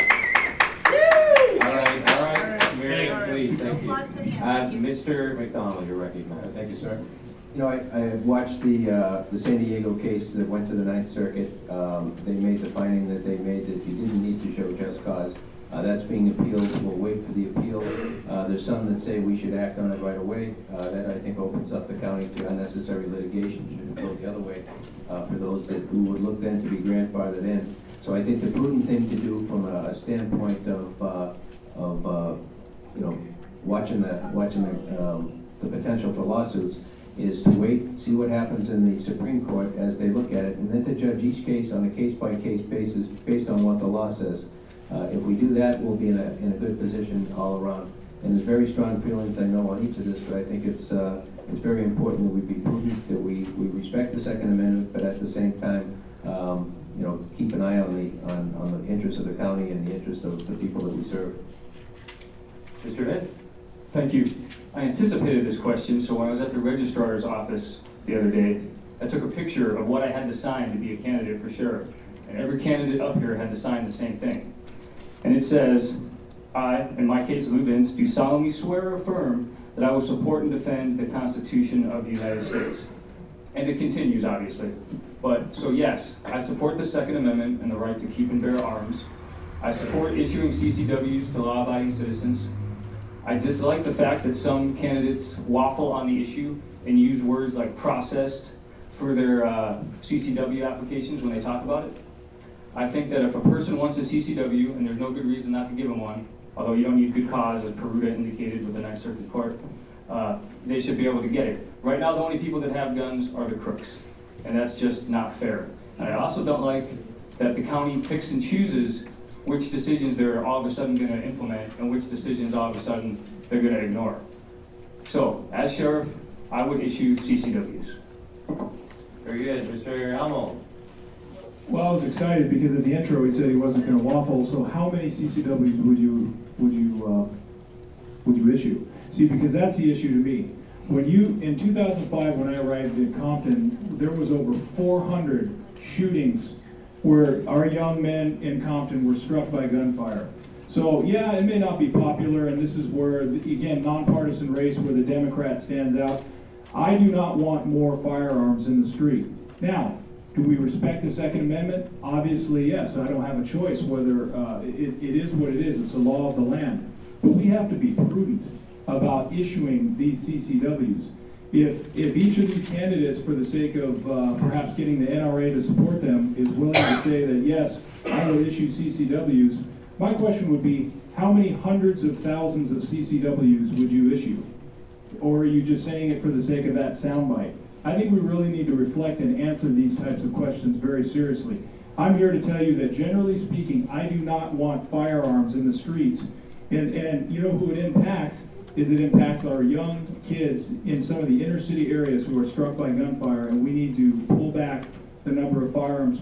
All right, Miriam, please, thank you. Applause to the end. Mr. McDonald, you're recognized. Thank you, sir. You know, I watched the San Diego case that went to the Ninth Circuit. They made the finding that they made that you didn't need to show just cause. That's being appealed. We'll wait for the appeal. There's some that say we should act on it right away. That, I think, opens up the county to unnecessary litigation. Should go the other way for those who would look then to be grandfathered in. So I think the prudent thing to do from a standpoint of you know, watching the potential for lawsuits is to wait, see what happens in the Supreme Court as they look at it, and then to judge each case on a case-by-case basis based on what the law says. If we do that, we'll be in a good position all around. And there's very strong feelings, I know, on each of this, but I think it's very important that we be prudent, that we respect the Second Amendment, but at the same time, you know, keep an eye on the interests of the county and the interests of the people that we serve. Mr. Vince? Thank you. I anticipated this question, so when I was at the registrar's office the other day, I took a picture of what I had to sign to be a candidate for sheriff. And every candidate up here had to sign the same thing. And it says, I, in my case, Lou Vince, do solemnly swear or affirm that I will support and defend the Constitution of the United States. And it continues, obviously. But, so yes, I support the Second Amendment and the right to keep and bear arms. I support issuing CCWs to law-abiding citizens. I dislike the fact that some candidates waffle on the issue and use words like processed for their CCW applications when they talk about it. I think that if a person wants a CCW and there's no good reason not to give them one, although you don't need good cause, as Peruta indicated with the Ninth Circuit Court, they should be able to get it. Right now, the only people that have guns are the crooks, and that's just not fair. And I also don't like that the county picks and chooses which decisions they're all of a sudden going to implement and which decisions all of a sudden they're going to ignore. So, as sheriff, I would issue CCWs. Very good. Mr. Elmo? Well, I was excited because at the intro he said he wasn't going to waffle. So how many CCWs would you issue? See, because that's the issue to me. When you, in 2005, when I arrived in Compton, there was over 400 shootings where our young men in Compton were struck by gunfire. So yeah, it may not be popular, and this is where, again, nonpartisan race where the Democrat stands out. I do not want more firearms in the street. Now, do we respect the Second Amendment? Obviously, yes. I don't have a choice whether it is what it is. It's a law of the land. But we have to be prudent about issuing these CCWs. If each of these candidates, for the sake of perhaps getting the NRA to support them, is willing to say that, yes, I will issue CCWs, my question would be, how many hundreds of thousands of CCWs would you issue? Or are you just saying it for the sake of that soundbite? I think we really need to reflect and answer these types of questions very seriously. I'm here to tell you that generally speaking, I do not want firearms in the streets. And you know who it impacts? It impacts our young kids in some of the inner city areas who are struck by gunfire, and we need to pull back the number of firearms.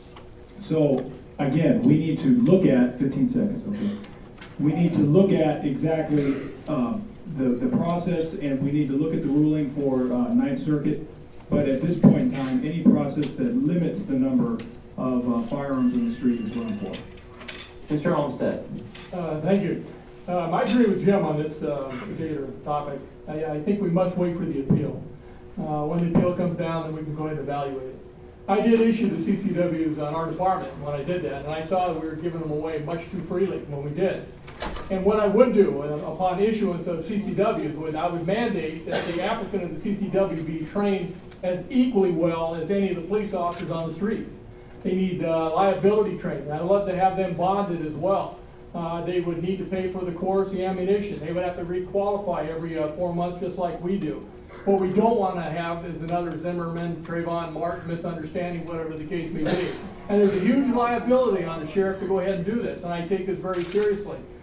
So again, we need to look at, 15 seconds, okay. We need to look at exactly the process, and we need to look at the ruling for Ninth Circuit. But at this point in time, any process that limits the number of firearms in the street is what I'm for. Mr. Olmsted? Thank you. I agree with Jim on this particular topic. I think we must wait for the appeal. When the appeal comes down, then we can go ahead and evaluate it. I did issue the CCWs on our department when I did that, and I saw that we were giving them away much too freely when we did. And what I would do upon issuance of CCWs, I would mandate that the applicant of the CCW be trained as equally well as any of the police officers on the street. They need liability training. I'd love to have them bonded as well. They would need to pay for the course, the ammunition. They would have to requalify every 4 months just like we do. What we don't want to have is another Zimmerman, Trayvon Martin misunderstanding, whatever the case may be. And there's a huge liability on the sheriff to go ahead and do this, and I take this very seriously.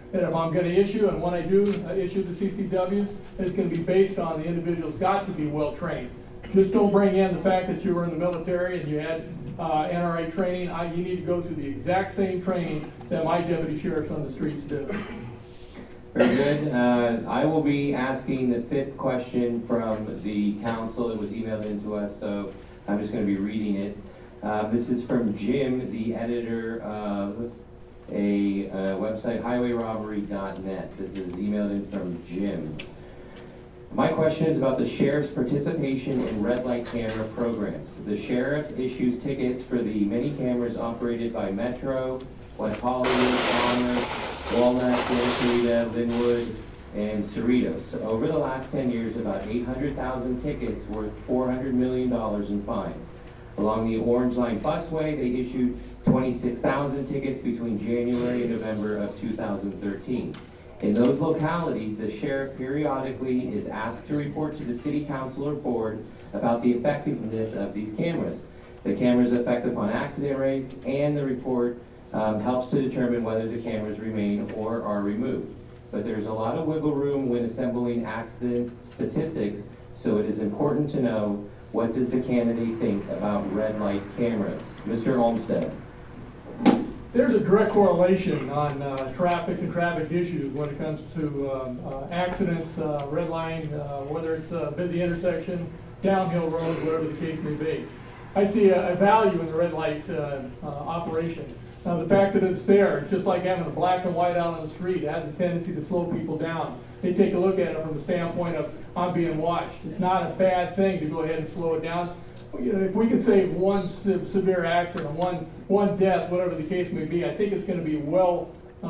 that if I'm going to issue, and when I do issue the CCWs, it's going to be based on the individual's got to be well trained. Just don't bring in the fact that you were in the military and you had NRA training. You need to go through the exact same training that my deputy sheriffs on the streets do. Very good. I will be asking the 5th question from the council. It was emailed into us, so I'm just going to be reading it. This is from Jim, the editor of a website, highwayrobbery.net. This is emailed in from Jim. My question is about the sheriff's participation in red light camera programs. The sheriff issues tickets for the many cameras operated by Metro, West Hollywood, Palmer, Walnut, Santa Clarita, Linwood, and Cerritos. Over the last 10 years, about 800,000 tickets worth $400 million in fines. Along the Orange Line busway, they issued 26,000 tickets between January and November of 2013. In those localities, the sheriff periodically is asked to report to the city council or board about the effectiveness of these cameras, the camera's effect upon accident rates, and the report helps to determine whether the cameras remain or are removed. But there's a lot of wiggle room when assembling accident statistics, so it is important to know, what does the candidate think about red light cameras? Mr. Olmsted. There's a direct correlation on traffic and traffic issues when it comes to accidents, red line, whether it's a busy intersection, downhill roads, whatever the case may be. I see a value in the red light operation. Now, the fact that it's there, it's just like having a black and white out on the street. It has a tendency to slow people down. They take a look at it from the standpoint of, I'm being watched. It's not a bad thing to go ahead and slow it down. If we can save one severe accident, one death, whatever the case may be, I think it's going to be well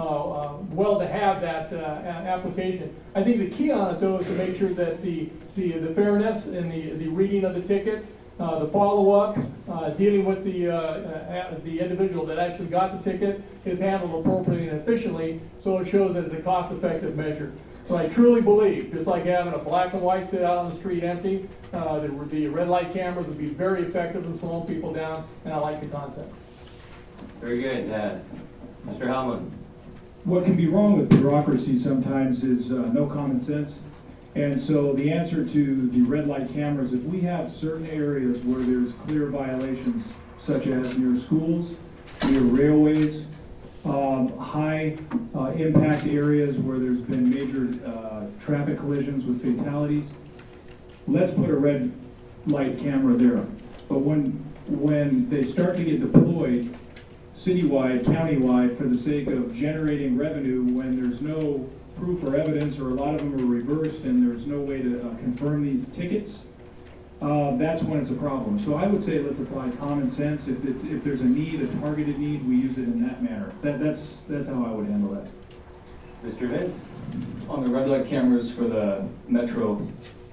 to have that application. I think the key on it, though, is to make sure that the fairness and the reading of the ticket, the follow-up, dealing with the individual that actually got the ticket is handled appropriately and efficiently, so it shows as a cost-effective measure. So I truly believe, just like having a black and white sit out on the street empty, the red light cameras would be very effective in slowing people down, and I like the concept. Very good. Mr. Hellman. What can be wrong with bureaucracy sometimes is no common sense. And so the answer to the red light cameras, if we have certain areas where there's clear violations, such as near schools, near railways, high impact areas where there's been major traffic collisions with fatalities, let's put a red light camera there. But when they start to get deployed citywide, countywide, for the sake of generating revenue when there's no proof or evidence, or a lot of them are reversed and there's no way to confirm these tickets, that's when it's a problem. So I would say let's apply common sense. If there's a need, a targeted need, we use it in that manner. That's how I would handle that. Mr. Vince? On the red light cameras for the Metro,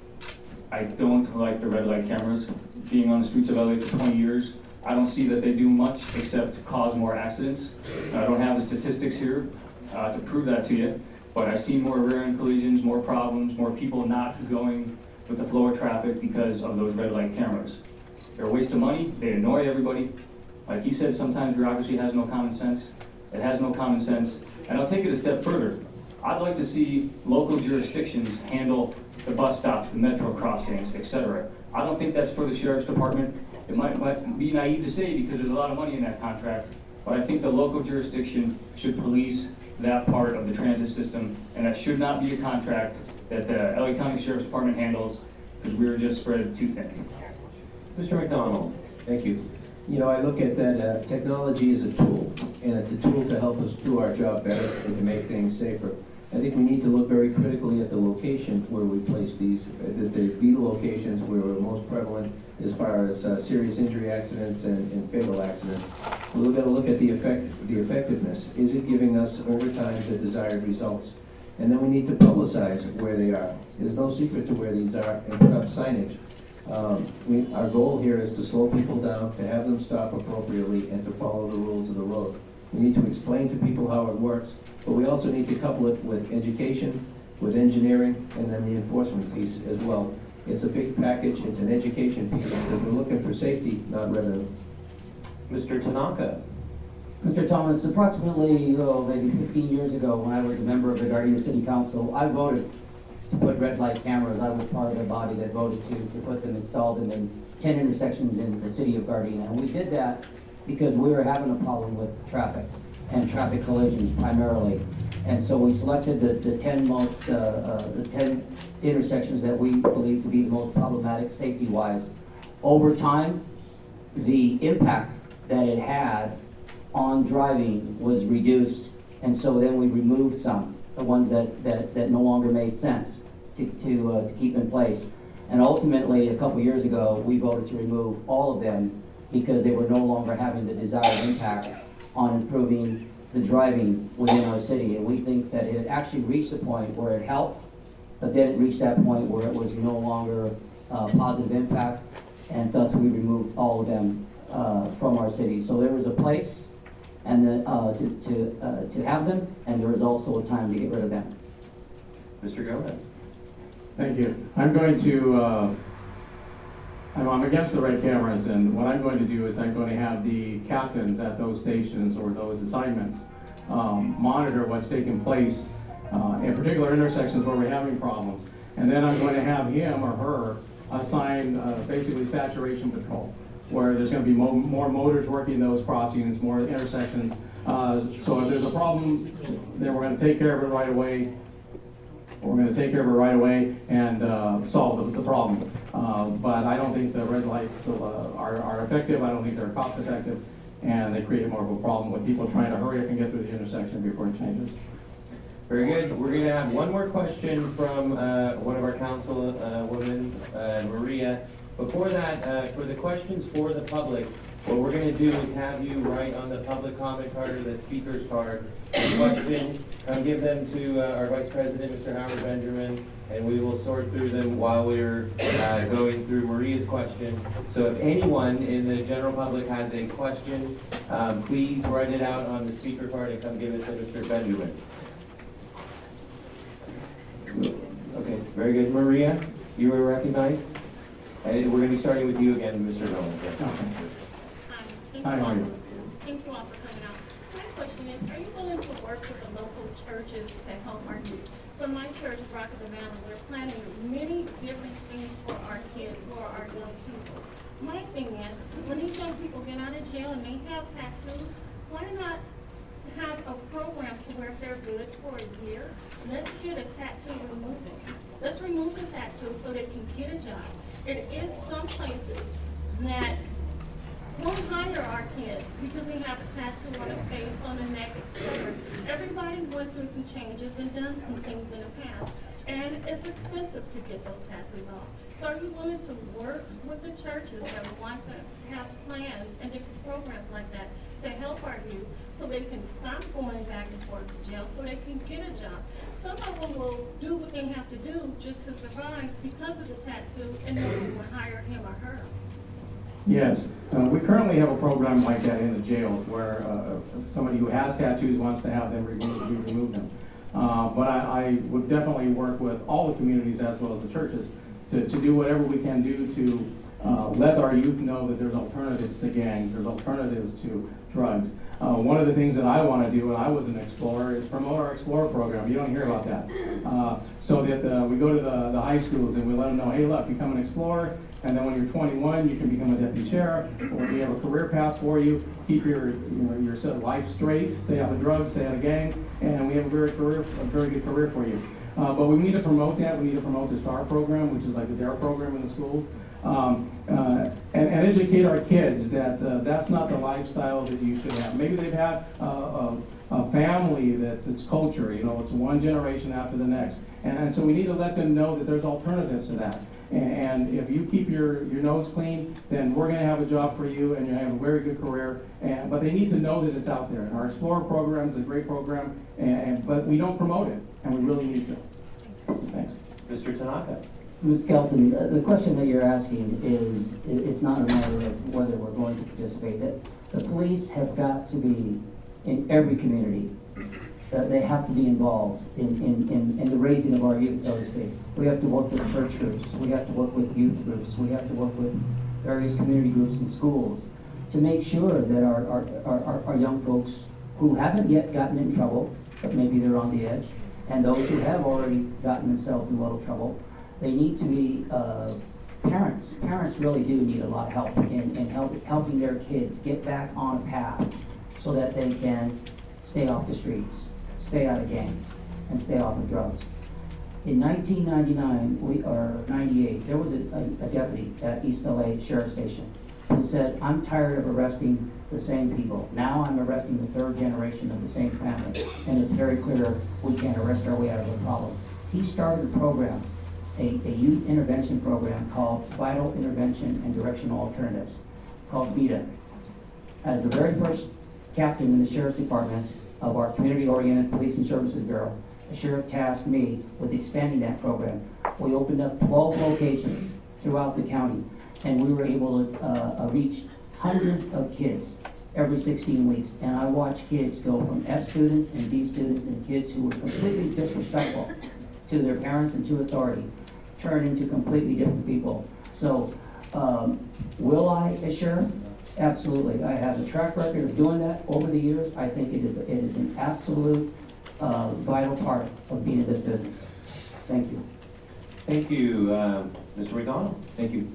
I don't like the red light cameras. Being on the streets of LA for 20 years, I don't see that they do much except cause more accidents. I don't have the statistics here to prove that to you, but I see more rear-end collisions, more problems, more people not going with the flow of traffic because of those red light cameras. They're a waste of money, they annoy everybody. Like he said, sometimes bureaucracy has no common sense. It has no common sense. And I'll take it a step further. I'd like to see local jurisdictions handle the bus stops, the metro crossings, etc. I don't think that's for the sheriff's department. It might be naive to say because there's a lot of money in that contract, but I think the local jurisdiction should police that part of the transit system, and that should not be a contract that the LA County Sheriff's Department handles, because we're just spread too thin. Mr. McDonald. Thank you. You know, I look at that, technology is a tool, and it's a tool to help us do our job better and to make things safer. I think we need to look very critically at the location where we place these, that they be the locations where we're most prevalent as far as serious injury accidents and fatal accidents. We've got to look at the effectiveness. Is it giving us over time the desired results? And then we need to publicize where they are. There's no secret to where these are, and put up signage. Our goal here is to slow people down, to have them stop appropriately, and to follow the rules of the road. We need to explain to people how it works, but we also need to couple it with education, with engineering, and then the enforcement piece as well. It's a big package, it's an education piece, because we're looking for safety, not revenue. Mr. Tanaka. Mr. Thomas, approximately, maybe 15 years ago, when I was a member of the Gardena City Council, I voted to put red light cameras. I was part of the body that voted to put them, install them in 10 intersections in the city of Gardena. And we did that because we were having a problem with traffic and traffic collisions primarily. And so we selected the 10 intersections that we believe to be the most problematic safety-wise. Over time, the impact that it had on driving was reduced, and so then we removed some, the ones that no longer made sense to keep in place. And ultimately, a couple years ago, we voted to remove all of them because they were no longer having the desired impact on improving the driving within our city. And we think that it had actually reached a point where it helped, but then it reached that point where it was no longer a positive impact, and thus we removed all of them from our city. So there was a place and to have them, and there was also a time to get rid of them. Mr. Gomez. Thank you. I'm going to, I'm against the red cameras, and what I'm going to do is I'm going to have the captains at those stations or those assignments monitor what's taking place in particular intersections where we're having problems. And then I'm going to have him or her assign basically saturation patrol, where there's going to be more motors working those crossings, more intersections. So if there's a problem, then we're going to take care of it right away. We're going to take care of it right away and solve the problem. But I don't think the red lights are effective. I don't think they're cost effective, and they create more of a problem with people trying to hurry up and get through the intersection before it changes. Very good. We're going to have one more question from one of our council women, Maria. Before that, for the questions for the public, what we're going to do is have you write on the public comment card or the speaker's card a question, give them to our Vice President, Mr. Howard Benjamin, and we will sort through them while we're going through Maria's question. So if anyone in the general public has a question, please write it out on the speaker card and come give it to Mr. Benjamin. Okay, very good. Maria, you were recognized. And we're going to be starting with you again, Mr. Nolan. Hi, how are you? Thank you all for coming out. My question is, are you willing to work with the local churches to help our youth? For my church, Rock of the Valley, we're planning many different things for our kids, for our young people. My thing is, when these young people get out of jail and they have tattoos, why not have a program to where if they're good for a year, let's get a tattoo removal. Let's remove the tattoo so they can get a job. It is some places that won't hire our kids because they have a tattoo on their face, on their neck, etc. Everybody went through some changes and done some things in the past, and it's expensive to get those tattoos off. So are you willing to work with the churches that want to have plans and different programs like that to help our youth so they can stop going back and forth to jail so they can get a job? Some of them will do what they have to do just to survive because of the tattoo, and no one will hire him or her. Yes, we currently have a program like that in the jails where somebody who has tattoos wants to have them removed, we remove them. But I would definitely work with all the communities as well as the churches to do whatever we can do to let our youth know that there's alternatives to gangs, there's alternatives to drugs. One of the things that I want to do, and I was an explorer, is promote our Explorer program. You don't hear about that. So that we go to the high schools and we let them know, hey, look, become an explorer, and then when you're 21, you can become a deputy sheriff, or we have a career path for you, keep your life straight, stay out of drugs, stay out of gang, and we have a very good career for you. But we need to promote that. We need to promote the STAR program, which is like the DARE program in the schools. And educate our kids that that's not the lifestyle that you should have. Maybe they've had a family that's its culture, it's one generation after the next. And so we need to let them know that there's alternatives to that. And if you keep your nose clean, then we're going to have a job for you and you're going to have a very good career. But they need to know that it's out there. And our Explorer program is a great program, but we don't promote it, and we really need to. Thanks. Mr. Tanaka. Ms. Skelton, the question that you're asking is, it's not a matter of whether we're going to participate. The police have got to be in every community. They have to be involved in the raising of our youth, so to speak. We have to work with church groups. We have to work with youth groups. We have to work with various community groups and schools. to make sure that our young folks who haven't yet gotten in trouble, but maybe they're on the edge, and those who have already gotten themselves in a little trouble, they need to be parents. Parents really do need a lot of help in helping their kids get back on a path so that they can stay off the streets, stay out of gangs, and stay off of drugs. In 1999, or 98, there was a deputy at East LA Sheriff Station who said, "I'm tired of arresting the same people. Now I'm arresting the third generation of the same family, and it's very clear we can't arrest our way out of the problem." He started a program, a youth intervention program called Vital Intervention and Directional Alternatives, called VITA. As the very first captain in the Sheriff's Department of our Community-Oriented Policing Services Bureau, the sheriff tasked me with expanding that program. We opened up 12 locations throughout the county, and we were able to reach hundreds of kids every 16 weeks. And I watched kids go from F students and D students and kids who were completely disrespectful to their parents and to authority turn into completely different people. So, will I as sheriff? Absolutely. I have a track record of doing that over the years. I think it is an absolute vital part of being in this business. Thank you. Thank you, Mr. McDonald. Thank you.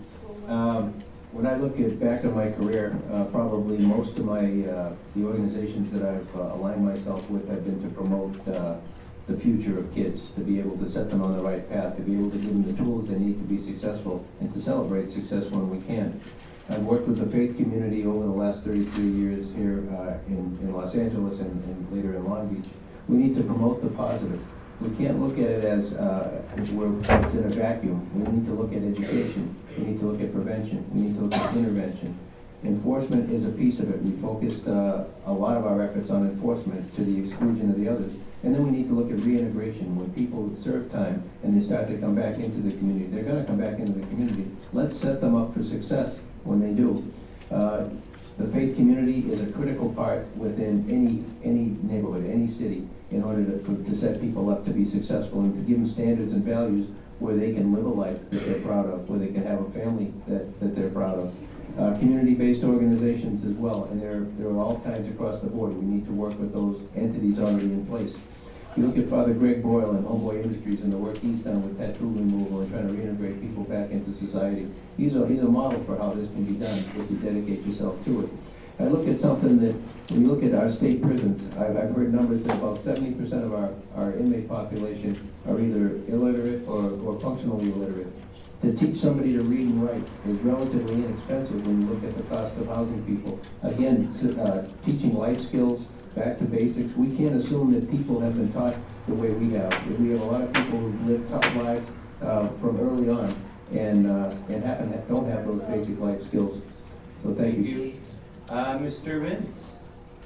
When I look back on my career, probably most of the organizations that I've aligned myself with have been to promote the future of kids, to be able to set them on the right path, to be able to give them the tools they need to be successful, and to celebrate success when we can. I've worked with the faith community over the last 33 years here in Los Angeles and later in Long Beach. We need to promote the positive. We can't look at it as where it's in a vacuum. We need to look at education. We need to look at prevention. We need to look at intervention. Enforcement is a piece of it. We focused a lot of our efforts on enforcement to the exclusion of the others. And then we need to look at reintegration. When people serve time and they start to come back into the community, they're going to come back into the community. Let's set them up for success when they do. The faith community is a critical part within any neighborhood, any city, in order to set people up to be successful and to give them standards and values where they can live a life that they're proud of, where they can have a family that they're proud of. Community-based organizations as well, and there are all kinds across the board. We need to work with those entities already in place. You look at Father Greg Boyle and Homeboy Industries and the work he's done with tattoo removal and trying to reintegrate people back into society. He's a model for how this can be done if you dedicate yourself to it. I look at something that, when you look at our state prisons, I've heard numbers that about 70% of our inmate population are either illiterate or functionally illiterate. To teach somebody to read and write is relatively inexpensive when you look at the cost of housing people. Again, teaching life skills, back to basics. We can't assume that people have been taught the way we have. We have a lot of people who live tough lives from early on and don't have those basic life skills. So thank you. Mr. Vince?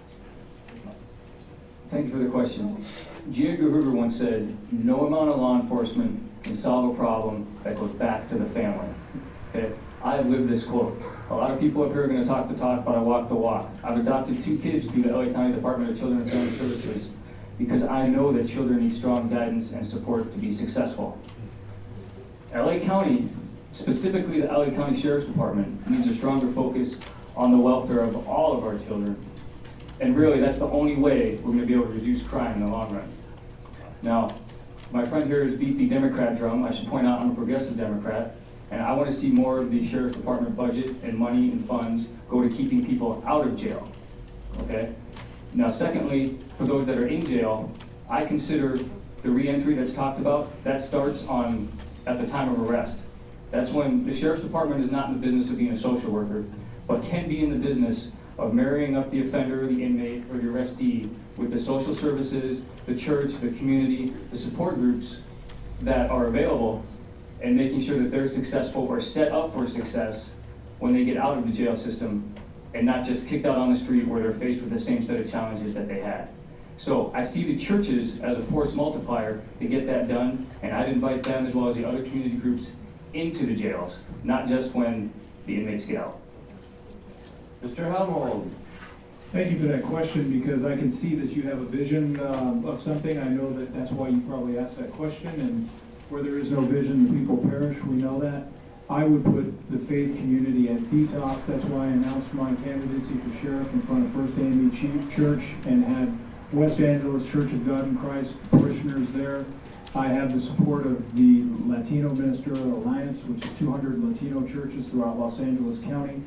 Thank you for the question. G. Edgar Hoover once said, "No amount of law enforcement can solve a problem that goes back to the family." Okay? I have lived this quote. A lot of people up here are going to talk the talk, but I walk the walk. I've adopted 2 kids through the LA County Department of Children and Family Services because I know that children need strong guidance and support to be successful. LA County, specifically the LA County Sheriff's Department, needs a stronger focus on the welfare of all of our children. And really, that's the only way we're going to be able to reduce crime in the long run. Now, my friend here has beat the Democrat drum. I should point out I'm a progressive Democrat, and I want to see more of the Sheriff's Department budget and money and funds go to keeping people out of jail. Okay? Now, secondly, for those that are in jail, I consider the reentry that's talked about, that starts at the time of arrest. That's when the Sheriff's Department is not in the business of being a social worker, but can be in the business of marrying up the offender, the inmate, or the arrestee with the social services, the church, the community, the support groups that are available, and making sure that they're successful or set up for success when they get out of the jail system and not just kicked out on the street where they're faced with the same set of challenges that they had. So I see the churches as a force multiplier to get that done, and I'd invite them as well as the other community groups into the jails, not just when the inmates get out. Mr. Helmold? Thank you for that question, because I can see that you have a vision of something. I know that's why you probably asked that question, and where there is no vision, the people perish. We know that. I would put the faith community at the top. That's why I announced my candidacy for sheriff in front of First AME Church and had West Angeles Church of God in Christ parishioners there. I have the support of the Latino Ministerial Alliance, which is 200 Latino churches throughout Los Angeles County.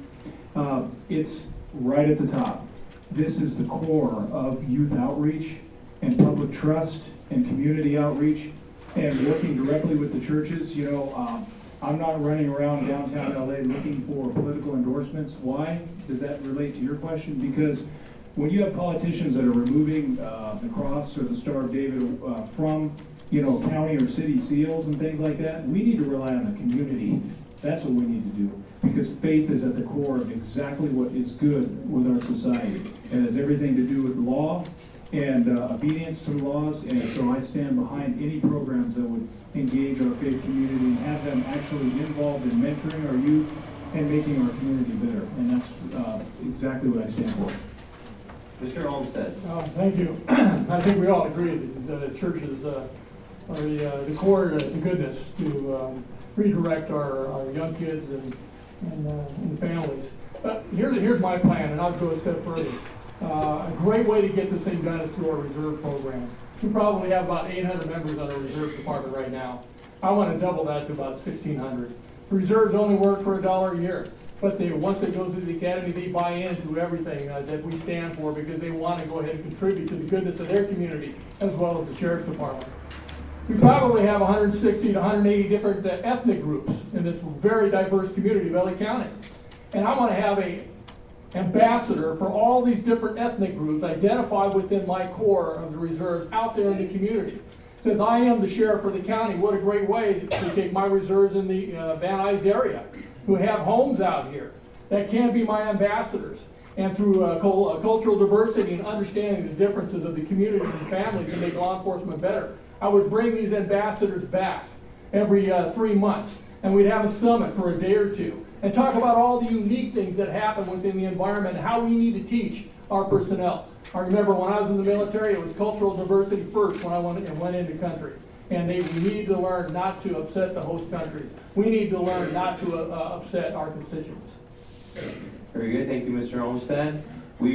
It's right at the top. This is the core of youth outreach and public trust and community outreach and working directly with the churches. You know, I'm not running around downtown LA looking for political endorsements. Why? Does that relate to your question? Because when you have politicians that are removing the cross or the Star of David from, you know, county or city seals and things like that, we need to rely on the community. That's what we need to do, because faith is at the core of exactly what is good with our society. It has everything to do with law and obedience to the laws, and so I stand behind any programs that would engage our faith community and have them actually involved in mentoring our youth and making our community better, and that's exactly what I stand for. Mr. Olmsted. Thank you. I think we all agree that churches are the core to goodness, to redirect our young kids and families. But here's my plan, and I'll go a step further. A great way to get this thing done is through our reserve program. We probably have about 800 members on our reserve department right now. I want to double that to about 1,600. Reserves only work for $1 a year, but once they go through the academy, they buy into everything that we stand for, because they want to go ahead and contribute to the goodness of their community as well as the sheriff's department. We probably have 160 to 180 different ethnic groups in this very diverse community of LA County. And I want to have an ambassador for all these different ethnic groups identified within my core of the reserves out there in the community. Since I am the sheriff for the county, what a great way to take my reserves in the Van Nuys area, who have homes out here, that can be my ambassadors. And through cultural diversity and understanding the differences of the community and families to make law enforcement better, I would bring these ambassadors back every 3 months, and we'd have a summit for a day or two and talk about all the unique things that happen within the environment and how we need to teach our personnel. I remember when I was in the military, it was cultural diversity first when I went into country. And we need to learn not to upset the host countries. We need to learn not to upset our constituents. Very good, thank you, Mr. Olmsted.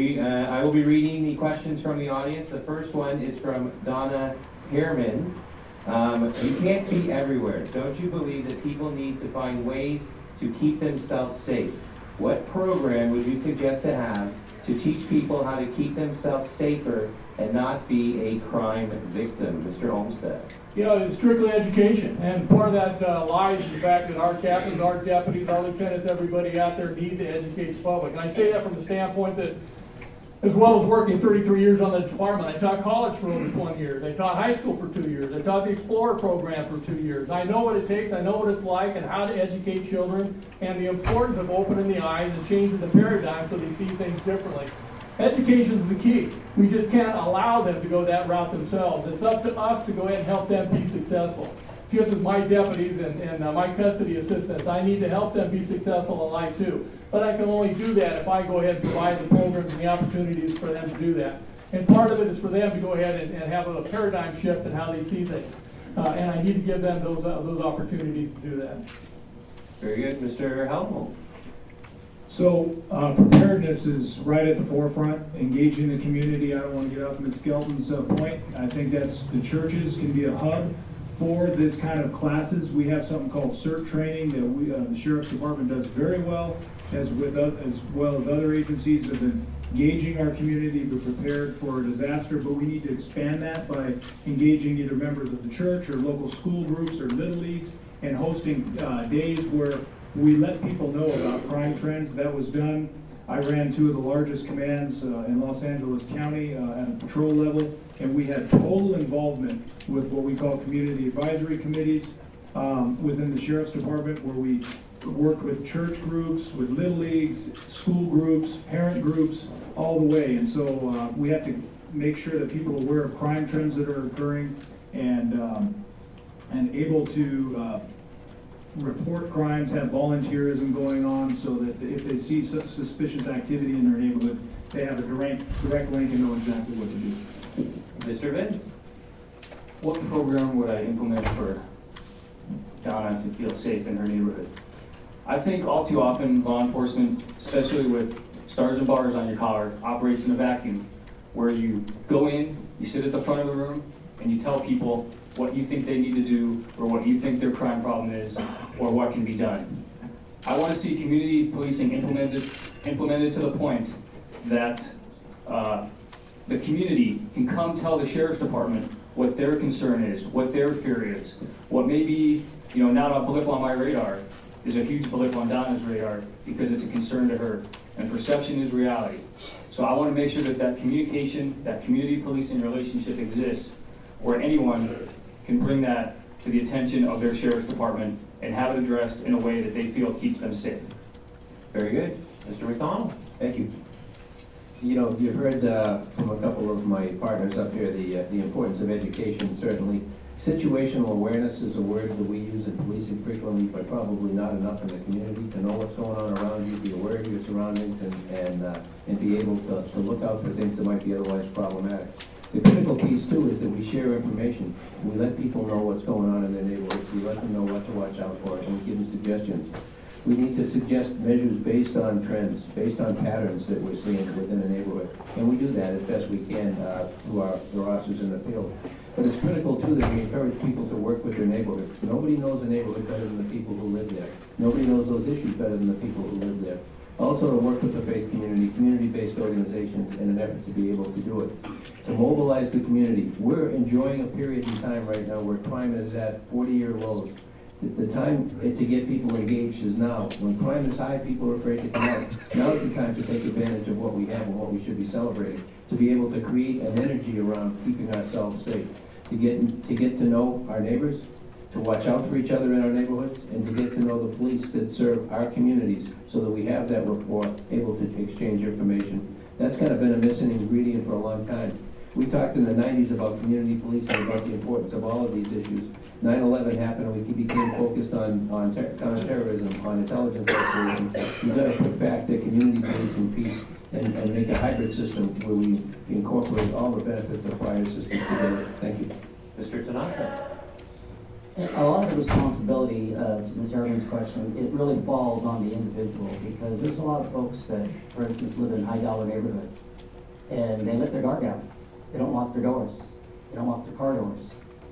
I will be reading the questions from the audience. The first one is from Donna Hairman. You can't be everywhere. Don't you believe that people need to find ways to keep themselves safe? What program would you suggest to have to teach people how to keep themselves safer and not be a crime victim? Mr. Olmsted. You know, it's strictly education, and part of that lies in the fact that our captains, our deputies, our lieutenants, everybody out there need to educate the public. And I say that from the standpoint that, as well as working 33 years on the department, I taught college for over 20 years. I taught high school for 2 years. I taught the Explorer program for 2 years. I know what it takes. I know what it's like and how to educate children and the importance of opening the eyes and changing the paradigm so they see things differently. Education is the key. We just can't allow them to go that route themselves. It's up to us to go ahead and help them be successful. Just as my deputies and my custody assistants, I need to help them be successful in life too. But I can only do that if I go ahead and provide the programs and the opportunities for them to do that. And part of it is for them to go ahead and have a paradigm shift in how they see things. And I need to give them those opportunities to do that. Very good. Mr. Helmholtz. So preparedness is right at the forefront, engaging the community. I don't want to get off Ms. Skelton's point. I think that's the churches can be a hub for this kind of classes. We have something called CERT training that the Sheriff's Department does very well, as well as other agencies have been engaging our community to be prepared for a disaster, but we need to expand that by engaging either members of the church or local school groups or little leagues and hosting days where we let people know about crime trends. That was done. I ran 2 of the largest commands in Los Angeles County at a patrol level, and we had total involvement with what we call community advisory committees within the Sheriff's Department, where we worked with church groups, with little leagues, school groups, parent groups, all the way. And so we have to make sure that people are aware of crime trends that are occurring and able to report crimes, have volunteerism going on, so that if they see suspicious activity in their neighborhood, they have a direct link and know exactly what to do. Mr. Vince. What program would I implement for Donna to feel safe in her neighborhood? I think all too often law enforcement, especially with stars and bars on your collar, operates in a vacuum where you go in, you sit at the front of the room, and you tell people what you think they need to do or what you think their crime problem is or what can be done. I want to see community policing implemented to the point that the community can come tell the sheriff's department what their concern is, what their fear is, what may be, not a blip on my radar is a huge blip on Donna's radar because it's a concern to her, and perception is reality. So I want to make sure that communication, that community policing relationship exists where anyone can bring that to the attention of their sheriff's department and have it addressed in a way that they feel keeps them safe. Very good. Mr. McDonald? Thank you. You've heard from a couple of my partners up here the importance of education. Certainly, situational awareness is a word that we use in policing frequently, but probably not enough in the community to know what's going on around you, be aware of your surroundings, and be able to look out for things that might be otherwise problematic. The critical piece too is that we share information. We let people know what's going on in their neighborhoods. We let them know what to watch out for, and we give them suggestions. We need to suggest measures based on trends, based on patterns that we're seeing within a neighborhood. And we do that as best we can through our officers in the field. But it's critical too that we encourage people to work with their neighborhoods. Nobody knows a neighborhood better than the people who live there. Nobody knows those issues better than the people who live there. Also to work with the faith community, community-based organizations in an effort to be able to do it. To mobilize the community. We're enjoying a period in time right now where crime is at 40-year lows. The time to get people engaged is now. When crime is high, people are afraid to come out. Now is the time to take advantage of what we have and what we should be celebrating. To be able to create an energy around keeping ourselves safe. To get to know our neighbors, to watch out for each other in our neighborhoods, and to get to know the police that serve our communities so that we have that rapport, able to exchange information. That's kind of been a missing ingredient for a long time. We talked in the 90s about community policing, about the importance of all of these issues. 9/11 happened and we became focused on counterterrorism, on intelligence operations. We've got to put back the community policing piece and make a hybrid system where we incorporate all the benefits of prior systems together. Thank you. Mr. Tanaka? A lot of the responsibility, to Ms. Erwin's question, it really falls on the individual because there's a lot of folks that, for instance, live in high-dollar neighborhoods and they let their guard down. They don't lock their doors. They don't lock their car doors.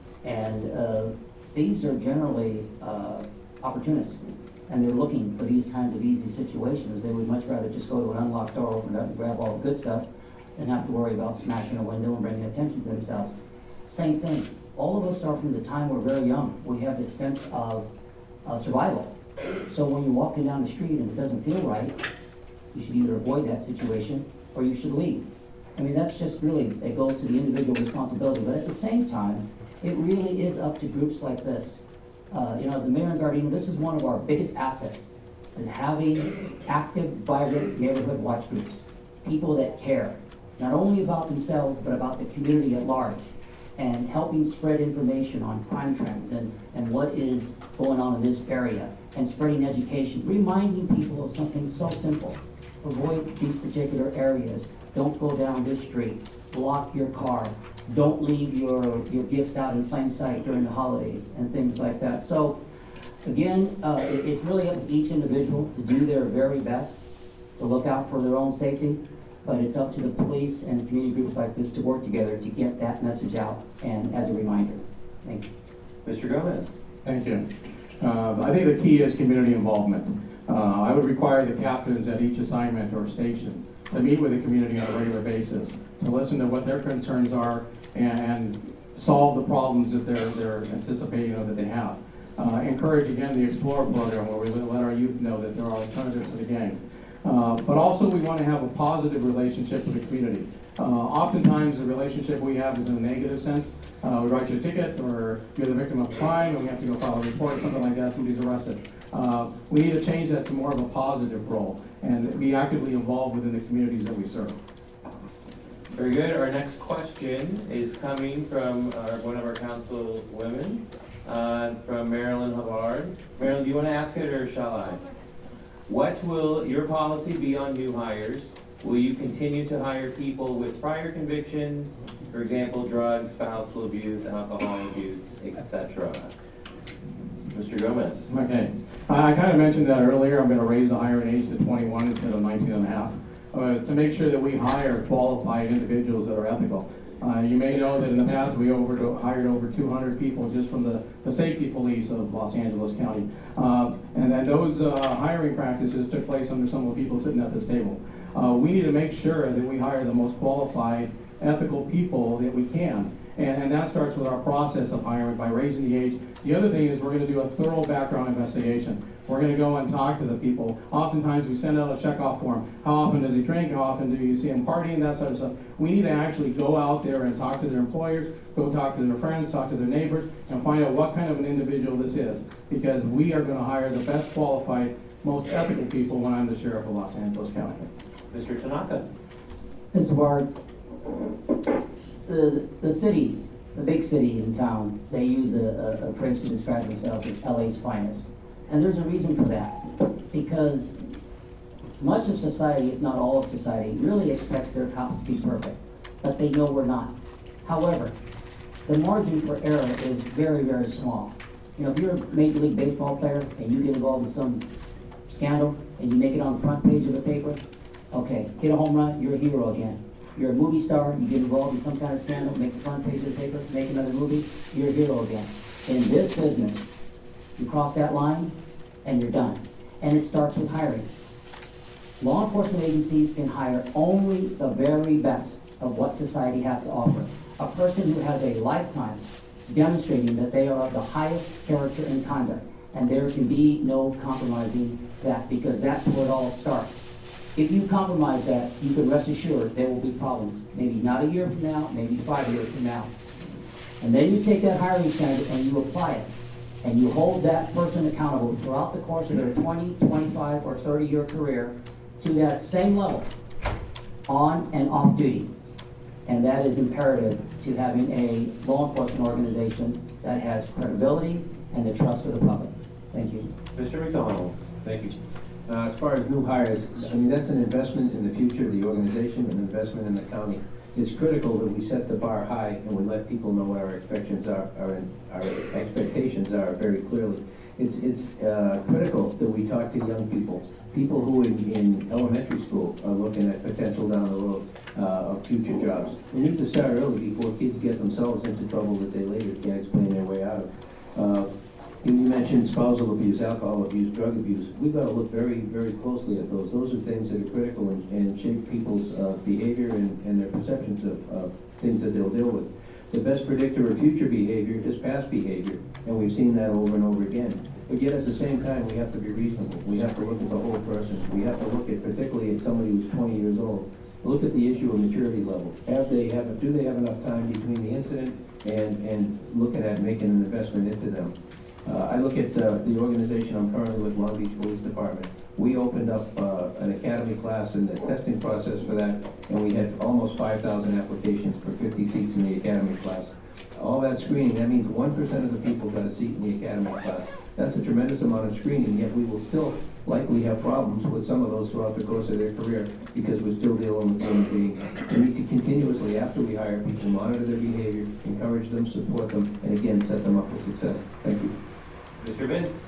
And thieves are generally opportunists, and they're looking for these kinds of easy situations. They would much rather just go to an unlocked door, open it up, and grab all the good stuff than have to worry about smashing a window and bringing attention to themselves. Same thing. All of us are from the time we're very young. We have this sense of survival. So when you're walking down the street and it doesn't feel right, you should either avoid that situation or you should leave. I mean, that's just really, it goes to the individual responsibility. But at the same time, it really is up to groups like this. As the mayor and Gardena, this is one of our biggest assets, is having active, vibrant neighborhood watch groups. People that care, not only about themselves, but about the community at large, and helping spread information on crime trends and what is going on in this area, and spreading education, reminding people of something so simple. Avoid these particular areas. Don't go down this street. Lock your car. Don't leave your gifts out in plain sight during the holidays and things like that. So again, it's really up to each individual to do their very best to look out for their own safety, but it's up to the police and community groups like this to work together to get that message out and as a reminder. Thank you. Mr. Gomez? Thank you. I think the key is community involvement. I would require the captains at each assignment or station to meet with the community on a regular basis, to listen to what their concerns are and solve the problems that they're anticipating or that they have. Encourage again the Explorer program where we let our youth know that there are alternatives to the gangs. But also we want to have a positive relationship with the community. Oftentimes the relationship we have is in a negative sense. We write you a ticket or you're the victim of crime and we have to go file a report, something like that, somebody's arrested. We need to change that to more of a positive role and be actively involved within the communities that we serve. Very good. Our next question is coming from one of our councilwomen, from Marilyn Havard. Marilyn, do you want to ask it or shall I? What will your policy be on new hires? Will you continue to hire people with prior convictions, for example, drugs, spousal abuse, alcohol abuse, etc.? Mr. Gomez. Okay. I kind of mentioned that earlier. I'm going to raise the hiring age to 21 instead of 19 and a half to make sure that we hire qualified individuals that are ethical. You may know that in the past we hired over 200 people just from the safety police of Los Angeles County. And then those hiring practices took place under some of the people sitting at this table. We need to make sure that we hire the most qualified, ethical people that we can. And that starts with our process of hiring by raising the age. The other thing is we're going to do a thorough background investigation. We're going to go and talk to the people. Oftentimes we send out a checkoff form. How often does he drink? How often do you see him partying? That sort of stuff. We need to actually go out there and talk to their employers, go talk to their friends, talk to their neighbors, and find out what kind of an individual this is. Because we are going to hire the best qualified, most ethical people when I'm the sheriff of Los Angeles County. Mr. Tanaka. Mr. Ward, the city, the big city in town, they use a phrase to describe themselves as LA's finest. And there's a reason for that. Because much of society, if not all of society, really expects their cops to be perfect. But they know we're not. However, the margin for error is very, very small. You know, if you're a Major League Baseball player and you get involved in some scandal and you make it on the front page of the paper, okay, hit a home run, you're a hero again. You're a movie star, you get involved in some kind of scandal, make the front page of the paper, make another movie, you're a hero again. In this business, you cross that line and you're done. And it starts with hiring. Law enforcement agencies can hire only the very best of what society has to offer. A person who has a lifetime demonstrating that they are of the highest character and conduct. And there can be no compromising that, because that's where it all starts. If you compromise that, you can rest assured there will be problems. Maybe not a year from now, maybe 5 years from now. And then you take that hiring standard and you apply it. And you hold that person accountable throughout the course of their 20, 25, or 30-year career to that same level, on and off duty. And that is imperative to having a law enforcement organization that has credibility and the trust of the public. Thank you. Mr. McDonald. Thank you. As far as new hires, I mean, that's an investment in the future of the organization, an investment in the county. It's critical that we set the bar high and we let people know what our expectations are very clearly. It's critical that we talk to young people who in elementary school are looking at potential down the road of future jobs. We need to start early before kids get themselves into trouble that they later can't explain their way out of. You mentioned spousal abuse, alcohol abuse, drug abuse. We've got to look very, very closely at those. Those are things that are critical and shape people's behavior and their perceptions of things that they'll deal with. The best predictor of future behavior is past behavior, and we've seen that over and over again. But yet at the same time, we have to be reasonable. We have to look at the whole person. We have to look at, particularly at somebody who's 20 years old, look at the issue of maturity level. Do they have enough time between the incident and looking at making an investment into them? I look at the organization I'm currently with, Long Beach Police Department. We opened up an academy class and the testing process for that, and we had almost 5,000 applications for 50 seats in the academy class. All that screening, that means 1% of the people got a seat in the academy class. That's a tremendous amount of screening, yet we will still likely have problems with some of those throughout the course of their career because we're still dealing with human beings. We need to continuously, after we hire people, monitor their behavior, encourage them, support them, and again, set them up for success. Thank you. Mr. Vince.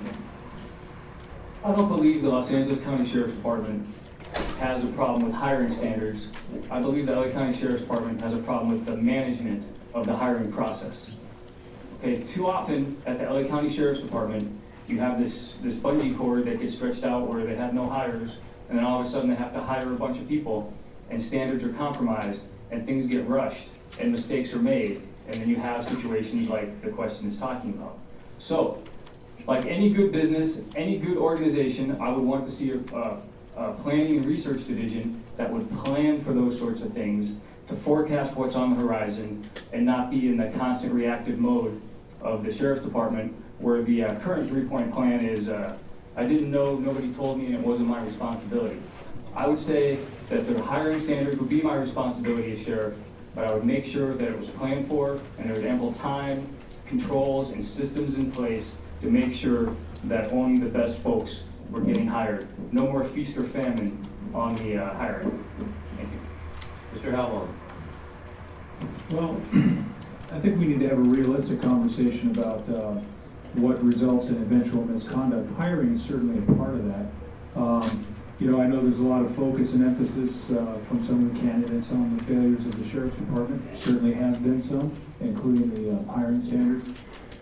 I don't believe the Los Angeles County Sheriff's Department has a problem with hiring standards. I believe the LA County Sheriff's Department has a problem with the management of the hiring process. Okay, too often at the LA County Sheriff's Department, you have this bungee cord that gets stretched out where they have no hires, and then all of a sudden they have to hire a bunch of people, and standards are compromised, and things get rushed, and mistakes are made, and then you have situations like the question is talking about. So, like any good business, any good organization, I would want to see a planning and research division that would plan for those sorts of things, to forecast what's on the horizon, and not be in the constant reactive mode of the Sheriff's Department, where the current three-point plan is, I didn't know, nobody told me, and it wasn't my responsibility. I would say that the hiring standards would be my responsibility as sheriff, but I would make sure that it was planned for, and there was ample time, controls, and systems in place to make sure that only the best folks were getting hired. No more feast or famine on the hiring. Thank you. Mr. Halbach. Well, I think we need to have a realistic conversation about what results in eventual misconduct. Hiring is certainly a part of that. You know, I know there's a lot of focus and emphasis from some of the candidates on the failures of the Sheriff's Department. Certainly has been some, including the hiring standards.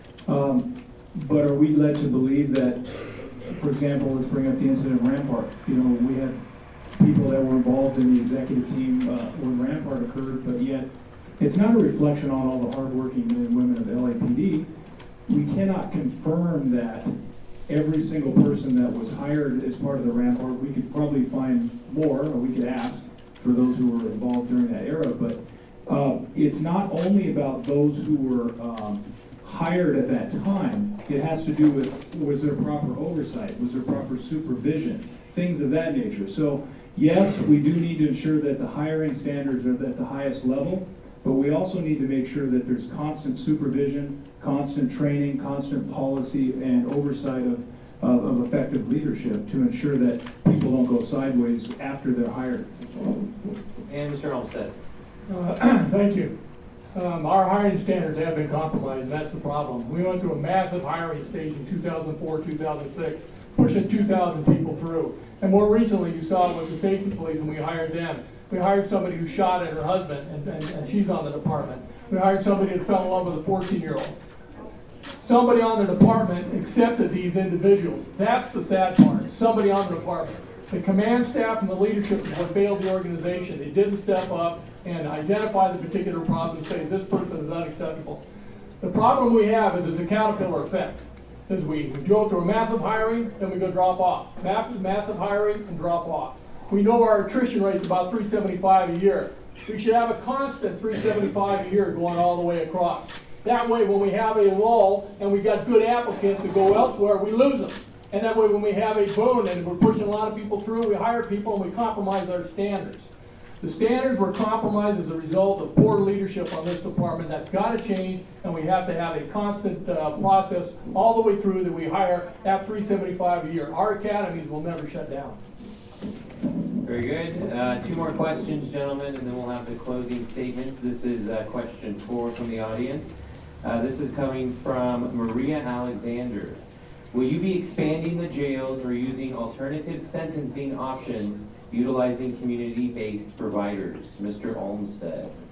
But are we led to believe that, for example, let's bring up the incident of Rampart. You know, we had people that were involved in the executive team when Rampart occurred, but yet it's not a reflection on all the hardworking men and women of the LAPD. We cannot confirm that every single person that was hired as part of the Rampart. We could probably find more, or we could ask for those who were involved during that era, but it's not only about those who were hired at that time. It has to do with, was there proper oversight? Was there proper supervision? Things of that nature. So yes, we do need to ensure that the hiring standards are at the highest level, but we also need to make sure that there's constant supervision, constant training, constant policy, and oversight of effective leadership to ensure that people don't go sideways after they're hired. And Mr. Olmsted. Thank you. Our hiring standards have been compromised, and that's the problem. We went through a massive hiring stage in 2004, 2006, pushing 2,000 people through. And more recently, you saw it with the safety police, and we hired them. We hired somebody who shot at her husband, and she's on the department. We hired somebody that fell in love with a 14-year-old. Somebody on the department accepted these individuals. That's the sad part. Somebody on the department. The command staff and the leadership is what failed the organization. They didn't step up and identify the particular problem and say, this person is unacceptable. The problem we have is it's a caterpillar effect. Is we go through a massive hiring, then we go drop off. Massive hiring and drop off. We know our attrition rate is about 375 a year. We should have a constant 375 a year going all the way across. That way, when we have a lull and we got good applicants to go elsewhere, we lose them. And that way, when we have a boom and we're pushing a lot of people through, we hire people and we compromise our standards. The standards were compromised as a result of poor leadership on this department. That's got to change, and we have to have a constant process all the way through that we hire at 375 a year. Our academies will never shut down. Very good. Two more questions, gentlemen, and then we'll have the closing statements. This is question 4 from the audience. This is coming from Maria Alexander. Will you be expanding the jails or using alternative sentencing options utilizing community-based providers? Mr. Olmsted.